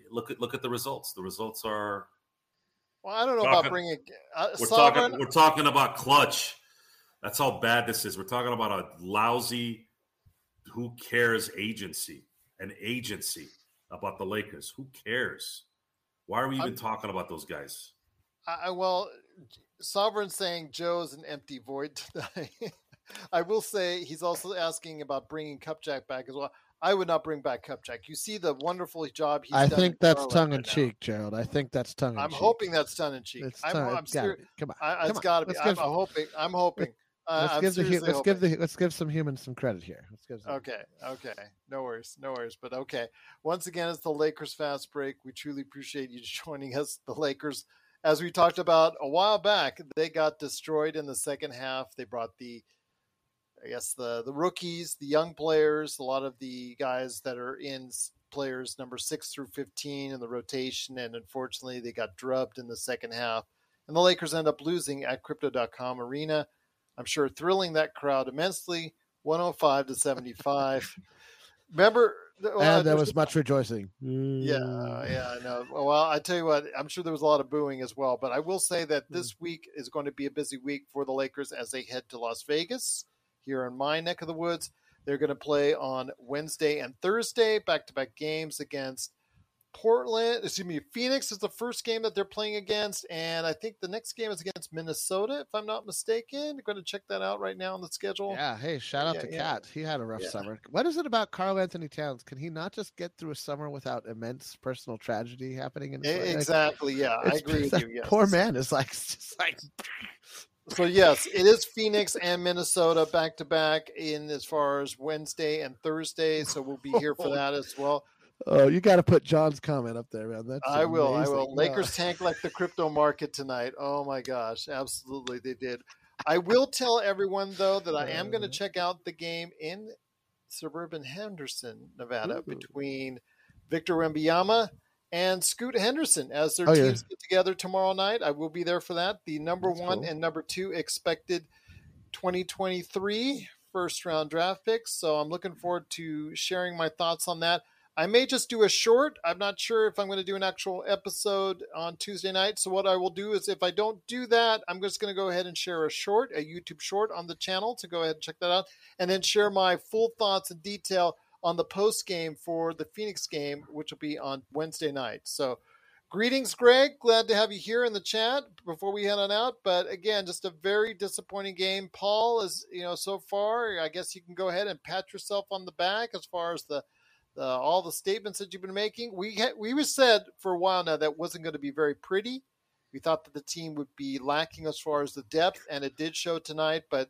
look at look at the results. The results are. Well, I don't know talking, about bringing. Uh, we're Sovereign, talking. We're talking about clutch. That's how bad this is. We're talking about a lousy, who cares agency, an agency about the Lakers. Who cares? Why are we even I'm, talking about those guys? I, well, Sovereign saying Joe's an empty void tonight. I will say he's also asking about bringing Kupchak back as well. I would not bring back Kupchak. You see the wonderful job he's I done. I think that's tongue in right cheek, Gerald. I think that's tongue in I'm cheek. I'm hoping that's tongue in cheek. It's I'm, tongue, I'm it's serious. Come on, I, come it's on. got to be. Let's I'm, give, I'm hoping. I'm hoping. Uh, let's I'm give the let's hoping. give the let's give some humans some credit here. Let's give some okay, okay, no worries, no worries. But okay, once again, it's the Lakers Fast Break. We truly appreciate you joining us. The Lakers, as we talked about a while back, they got destroyed in the second half. They brought the, I guess the the rookies, the young players, a lot of the guys that are in players number six through fifteen in the rotation, and unfortunately, they got drubbed in the second half. And the Lakers end up losing at Crypto dot com Arena. I'm sure thrilling that crowd immensely, one oh five to seventy-five. Remember, well, and there was much rejoicing. Yeah, yeah, I know. Well, I tell you what, I'm sure there was a lot of booing as well. But I will say that this week is going to be a busy week for the Lakers as they head to Las Vegas, here in my neck of the woods. They're going to play on Wednesday and Thursday, back-to-back games against Portland, excuse me, Phoenix is the first game that they're playing against, and I think the next game is against Minnesota, if I'm not mistaken. I'm going to check that out right now on the schedule. Yeah, hey, shout out yeah, to yeah. Cat. He had a rough yeah. summer. What is it about Karl Anthony Towns? Can he not just get through a summer without immense personal tragedy happening in his life? Exactly, yeah, I agree with you. Yes. Poor man is like, just like... So, yes, it is Phoenix and Minnesota back-to-back in as far as Wednesday and Thursday, so we'll be here for that as well. Oh, you got to put John's comment up there, man. That's I will. amazing. I will. No. Lakers tank like the crypto market tonight. Oh my gosh, absolutely, they did. I will tell everyone though that I am going to check out the game in suburban Henderson, Nevada, Ooh. between Victor Wembanyama and Scoot Henderson as their oh, teams yeah. get together tomorrow night. I will be there for that. The number That's one cool. and number two expected twenty twenty-three first round draft picks. So I'm looking forward to sharing my thoughts on that. I may just do a short. I'm not sure if I'm going to do an actual episode on Tuesday night. So what I will do is if I don't do that, I'm just going to go ahead and share a short, a YouTube short on the channel to go ahead and check that out, and then share my full thoughts and detail on the post game for the Phoenix game, which will be on Wednesday night. So greetings, Greg. Glad to have you here in the chat before we head on out. But again, just a very disappointing game. Paul is, you know, so far, I guess you can go ahead and pat yourself on the back as far as the Uh, all the statements that you've been making. We ha- we were said for a while now that wasn't going to be very pretty. We thought that the team would be lacking as far as the depth, and it did show tonight. But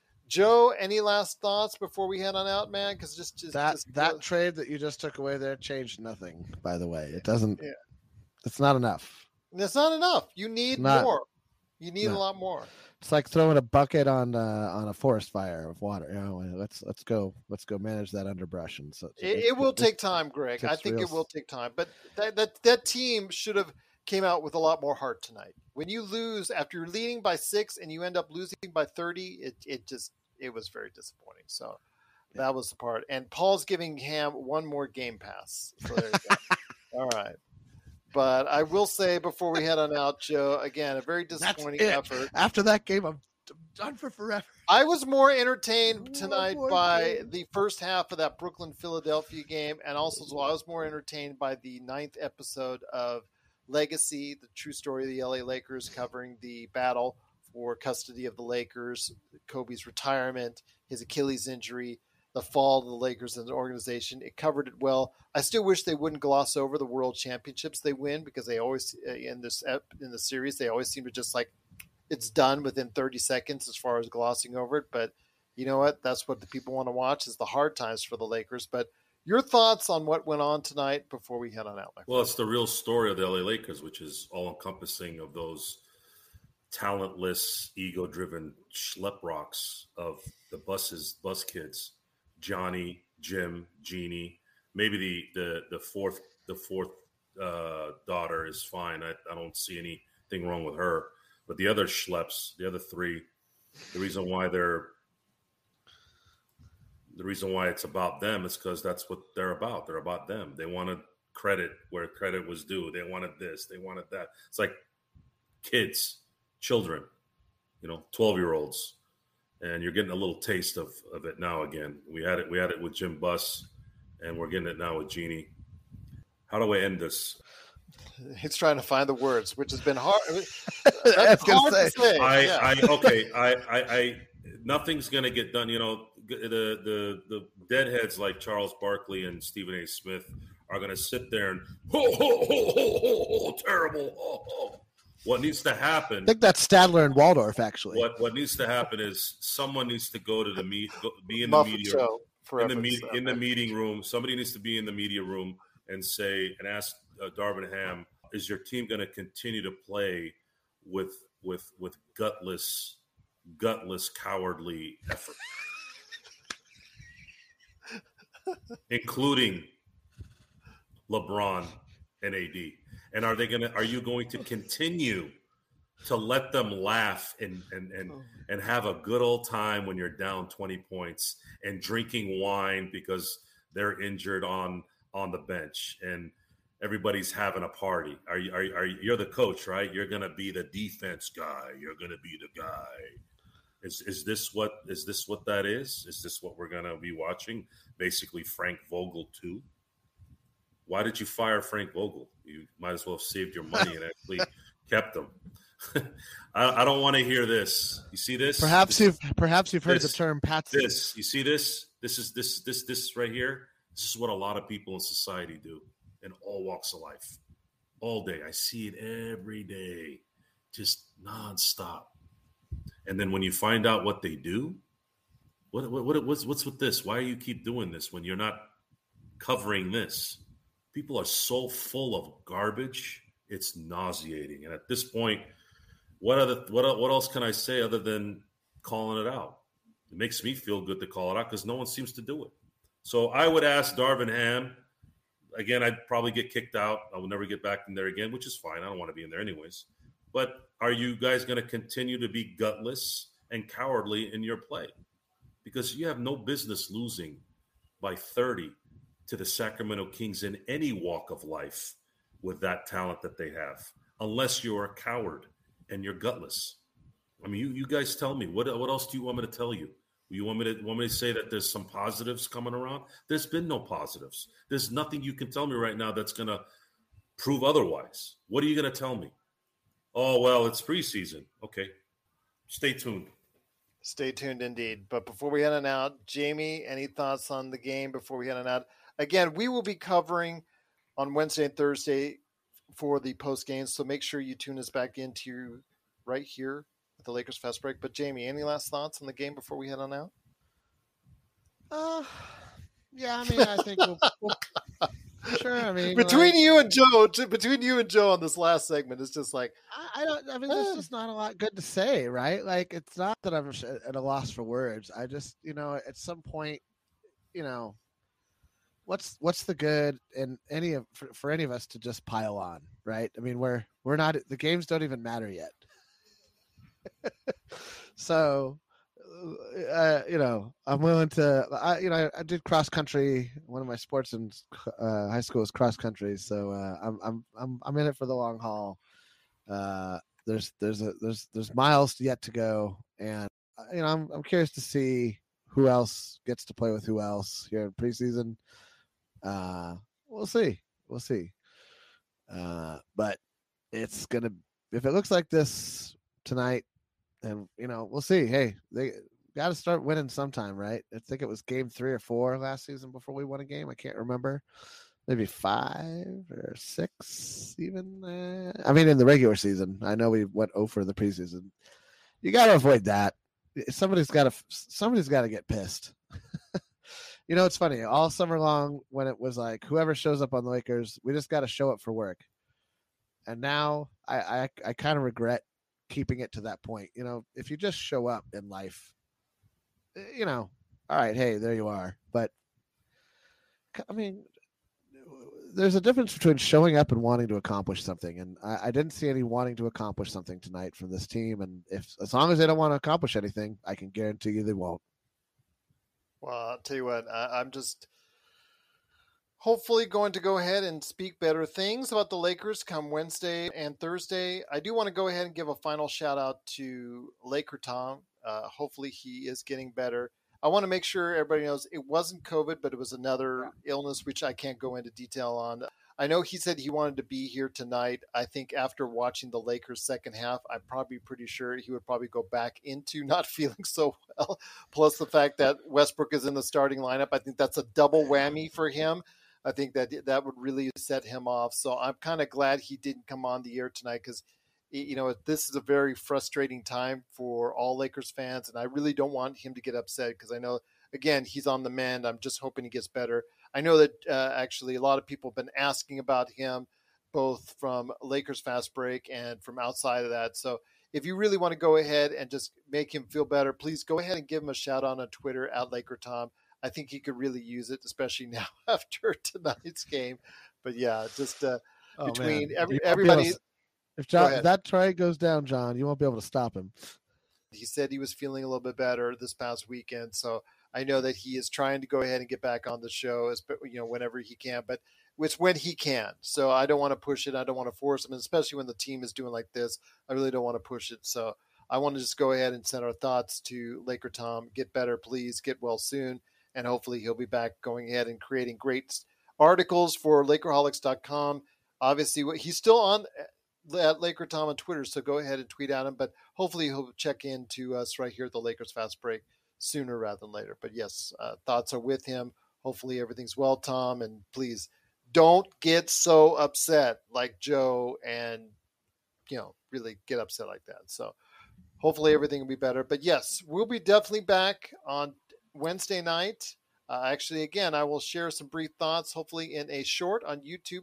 Joe, any last thoughts before we head on out, man? Because just, just that just, that uh, trade that you just took away there changed nothing. By the way, it doesn't. Yeah. It's not enough. It's not enough. You need Not, more. You need no. a lot more. It's like throwing a bucket on uh, on a forest fire of water. You know, let's let's go let's go manage that underbrush. And so It, it will take time, Greg. I think real... it will take time. But that, that that team should have came out with a lot more heart tonight. When you lose after you're leading by six and you end up losing by thirty, it it just it was very disappointing. So yeah. That was the part. And Paul's giving Ham one more game pass. So there you go. All right. But I will say before we head on out, Joe, again, a very disappointing effort. After that game, I'm done for forever. I was more entertained tonight by game. the first half of that Brooklyn-Philadelphia game, and also so I was more entertained by the ninth episode of Legacy, the true story of the L A Lakers, covering the battle for custody of the Lakers, Kobe's retirement, his Achilles injury, the fall of the Lakers as an organization. It covered it well. I still wish they wouldn't gloss over the world championships they win, because they always, in this in the series, they always seem to just like, it's done within thirty seconds as far as glossing over it. But you know what? That's what the people want to watch, is the hard times for the Lakers. But your thoughts on what went on tonight before we head on out? Well, it's the real story of the L A Lakers, which is all-encompassing of those talentless, ego-driven schlep rocks of the buses, bus kids. Johnny, Jim, Jeannie, maybe the the the fourth the fourth uh, daughter is fine. I, I don't see anything wrong with her. But the other schleps, the other three, the reason why they're the reason why it's about them is because that's what they're about. They're about them. They want to credit where credit was due. They wanted this, they wanted that. It's like kids, children, you know, twelve-year-olds. And you're getting a little taste of, of it now again. We had it we had it with Jim Buss, and we're getting it now with Jeannie. How do I end this? He's trying to find the words, which has been hard. That's hard say. to say. I, yeah. I okay. I, I, I nothing's gonna get done. You know, the the the deadheads like Charles Barkley and Stephen A. Smith are gonna sit there and ho ho ho ho ho, ho terrible. Ho, ho. What needs to happen? I think that's Stadler and Waldorf, actually. What what needs to happen is someone needs to go to the meet, go, be in the Muffet media show in the forever, meet, so. in the meeting room. Somebody needs to be in the media room and say and ask uh, Darvin Ham, is your team going to continue to play with with with gutless, gutless, cowardly effort, including LeBron and A D? And are they going to? Are you going to continue to let them laugh and and and and have a good old time when you're down twenty points and drinking wine because they're injured on on the bench and everybody's having a party? Are you are you, are you you're the coach, right? You're going to be the defense guy. You're going to be the guy. Is is this what is this what that is? Is this what we're going to be watching? Basically, Frank Vogel too. Why did you fire Frank Vogel? You might as well have saved your money and actually kept him. I, I don't want to hear this. You see this? Perhaps this, you've perhaps you've heard this, the term patsy. This, you see this? This is this this this right here. This is what a lot of people in society do in all walks of life, all day. I see it every day, just nonstop. And then when you find out what they do, what what, what what's what's with this? Why do you keep doing this when you're not covering this? People are so full of garbage, it's nauseating. And at this point, what other what what else can I say other than calling it out? It makes me feel good to call it out because no one seems to do it. So I would ask Darvin Ham, again, I'd probably get kicked out. I will never get back in there again, which is fine. I don't want to be in there anyways. But are you guys going to continue to be gutless and cowardly in your play? Because you have no business losing by thirty to the Sacramento Kings in any walk of life with that talent that they have, unless you're a coward and you're gutless. I mean, you, you guys tell me, what what else do you want me to tell you? You want me to want me to say that there's some positives coming around? There's been no positives. There's nothing you can tell me right now that's going to prove otherwise. What are you going to tell me? Oh, well, it's preseason. Okay. Stay tuned. Stay tuned indeed. But before we head on out, Jamie, any thoughts on the game before we head on out? Again, we will be covering on Wednesday and Thursday for the post game, so make sure you tune us back into right here at the Lakers Fast Break. But Jamie, any last thoughts on the game before we head on out? Uh, yeah, I mean, I think we'll, we'll sure. I mean, between like, you and Joe, between you and Joe on this last segment, it's just like I, I don't. I mean, there's just not a lot good to say, right? Like, it's not that I'm at a loss for words. I just, you know, at some point, you know, what's what's the good in any of for, for any of us to just pile on, right? I mean, we're we're not. The games don't even matter yet. So, uh, you know, I'm willing to. I, you know, I did cross country. One of my sports in uh, high school was cross country, so uh, I'm I'm I'm I'm in it for the long haul. Uh, there's there's a there's there's miles yet to go, and you know, I'm I'm curious to see who else gets to play with who else here in preseason. Uh, we'll see, we'll see. Uh, but it's gonna if it looks like this tonight. And, you know, we'll see. Hey, they got to start winning sometime, right? I think it was game three or four last season before we won a game. I can't remember. Maybe five or six even. Uh, I mean, in the regular season. I know we went oh for the preseason. You got to avoid that. Somebody's got to somebody's got to get pissed. You know, it's funny. All summer long when it was like whoever shows up on the Lakers, we just got to show up for work. And now I, I, I kind of regret keeping it to that point. You know, if you just show up in life, you know, all right, hey, there you are. But I mean, there's a difference between showing up and wanting to accomplish something. And I, I didn't see any wanting to accomplish something tonight from this team. And if, as long as they don't want to accomplish anything, I can guarantee you they won't. Well, I'll tell you what, I, I'm just, hopefully going to go ahead and speak better things about the Lakers come Wednesday and Thursday. I do want to go ahead and give a final shout out to Laker Tom. Uh, hopefully he is getting better. I want to make sure everybody knows it wasn't COVID, but it was another illness, which I can't go into detail on. I know he said he wanted to be here tonight. I think after watching the Lakers second half, I'm probably pretty sure he would probably go back into not feeling so well. Plus the fact that Westbrook is in the starting lineup. I think that's a double whammy for him. I think that that would really set him off. So I'm kind of glad he didn't come on the air tonight because, you know, this is a very frustrating time for all Lakers fans. And I really don't want him to get upset because I know, again, he's on the mend. I'm just hoping he gets better. I know that uh, actually a lot of people have been asking about him, both from Lakers Fast Break and from outside of that. So if you really want to go ahead and just make him feel better, please go ahead and give him a shout out on Twitter at Laker Tom. I think he could really use it, especially now after tonight's game. But yeah, just uh, oh, between every, everybody. To, if John, if that trade goes down, John, you won't be able to stop him. He said he was feeling a little bit better this past weekend. So I know that he is trying to go ahead and get back on the show, as you know, whenever he can, but it's when he can. So I don't want to push it. I don't want to force him, and especially when the team is doing like this. I really don't want to push it. So I want to just go ahead and send our thoughts to Laker Tom. Get better, please. Get well soon, and hopefully he'll be back going ahead and creating great articles for Lakerholics dot com. Obviously, he's still on at Laker Tom on Twitter, so go ahead and tweet at him. But hopefully he'll check in to us right here at the Lakers Fast Break sooner rather than later. But yes, uh, thoughts are with him. Hopefully everything's well, Tom, and please don't get so upset like Joe and, you know, really get upset like that. So hopefully everything will be better. But yes, we'll be definitely back on Wednesday night. Uh, actually, again, I will share some brief thoughts, hopefully in a short on YouTube.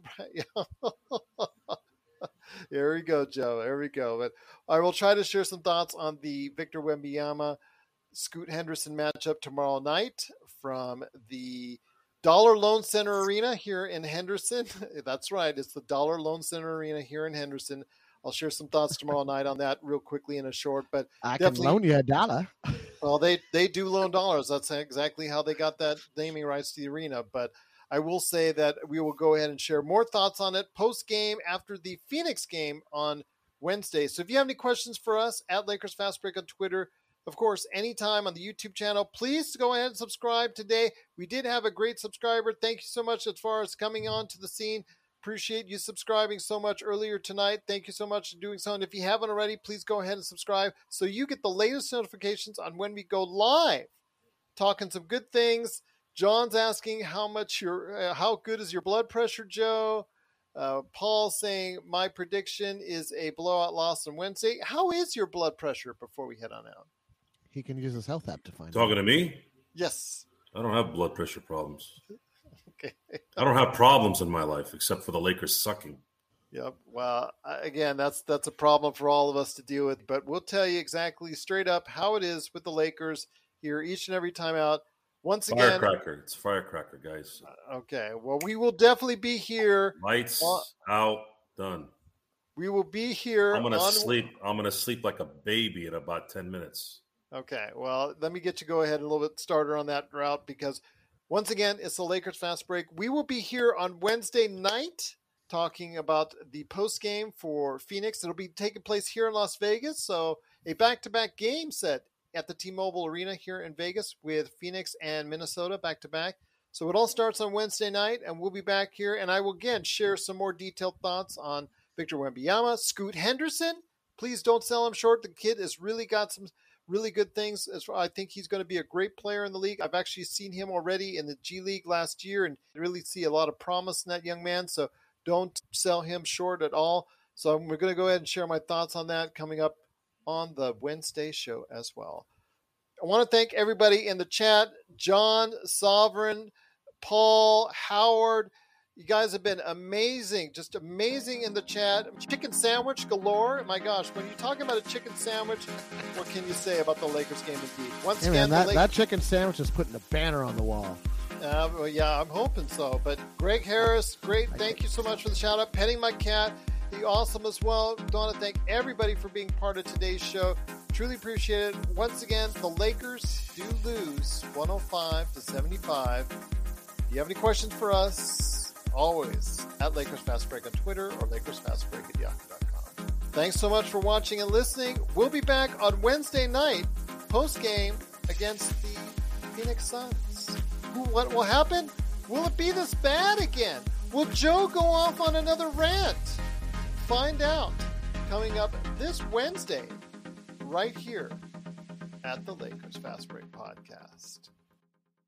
Here we go, Joe. There we go. But I will try to share some thoughts on the Victor Wembanyama Scoot Henderson matchup tomorrow night from the Dollar Loan Center Arena here in Henderson. That's right. It's the Dollar Loan Center Arena here in Henderson. I'll share some thoughts tomorrow night on that real quickly in a short, but I can loan you a dollar. Well, they, they do loan dollars. That's exactly how they got that naming rights to the arena. But I will say that we will go ahead and share more thoughts on it post-game after the Phoenix game on Wednesday. So if you have any questions for us at Lakers Fast Break on Twitter, of course, anytime on the YouTube channel, please go ahead and subscribe today. We did have a great subscriber. Thank you so much as far as coming on to the scene. Appreciate you subscribing so much earlier tonight. Thank you so much for doing so. And if you haven't already, please go ahead and subscribe so you get the latest notifications on when we go live. Talking some good things. John's asking how much your, uh, how good is your blood pressure, Joe? Uh, Paul saying my prediction is a blowout loss on Wednesday. How is your blood pressure before we head on out? He can use his health app to find Talking out. to me? Yes. I don't have blood pressure problems. Okay. I don't have problems in my life except for the Lakers sucking. Yep. Well, again, that's that's a problem for all of us to deal with. But we'll tell you exactly straight up how it is with the Lakers here each and every time out. Once again, firecracker. It's firecracker, guys. Okay. Well, we will definitely be here. Lights uh, out. Done. We will be here. I'm gonna on... sleep. I'm gonna sleep like a baby in about ten minutes. Okay. Well, let me get you go ahead a little bit starter on that route because once again, it's the Lakers Fast Break. We will be here on Wednesday night talking about the post game for Phoenix. It'll be taking place here in Las Vegas. So a back-to-back game set at the T-Mobile Arena here in Vegas with Phoenix and Minnesota back-to-back. So it all starts on Wednesday night, and we'll be back here. And I will, again, share some more detailed thoughts on Victor Wembanyama, Scoot Henderson. Please don't sell him short. The kid has really got some really good things. As I think he's going to be a great player in the league. I've actually seen him already in the G League last year and really see a lot of promise in that young man. So don't sell him short at all. So we're going to go ahead and share my thoughts on that coming up on the Wednesday show as well. I want to thank everybody in the chat. John, Sovereign, Paul, Howard. You guys have been amazing, just amazing in the chat. Chicken sandwich galore. My gosh, when you're talking about a chicken sandwich, what can you say about the Lakers game indeed? Once hey again, man, that, Lakers... that chicken sandwich is putting a banner on the wall. Uh, well, yeah, I'm hoping so. But Greg Harris, great. Thank you so much for the shout out. Petting my cat, you awesome as well. I want to thank everybody for being part of today's show. Truly appreciate it. Once again, the Lakers do lose one oh five to seventy-five. If you have any questions for us, always at Lakers Fast Break on Twitter or Lakers Fast Break at yahoo dot com. Thanks so much for watching and listening. We'll be back on Wednesday night, post-game against the Phoenix Suns. Who, what will happen? Will it be this bad again? Will Joe go off on another rant? Find out coming up this Wednesday, right here at the Lakers Fast Break Podcast.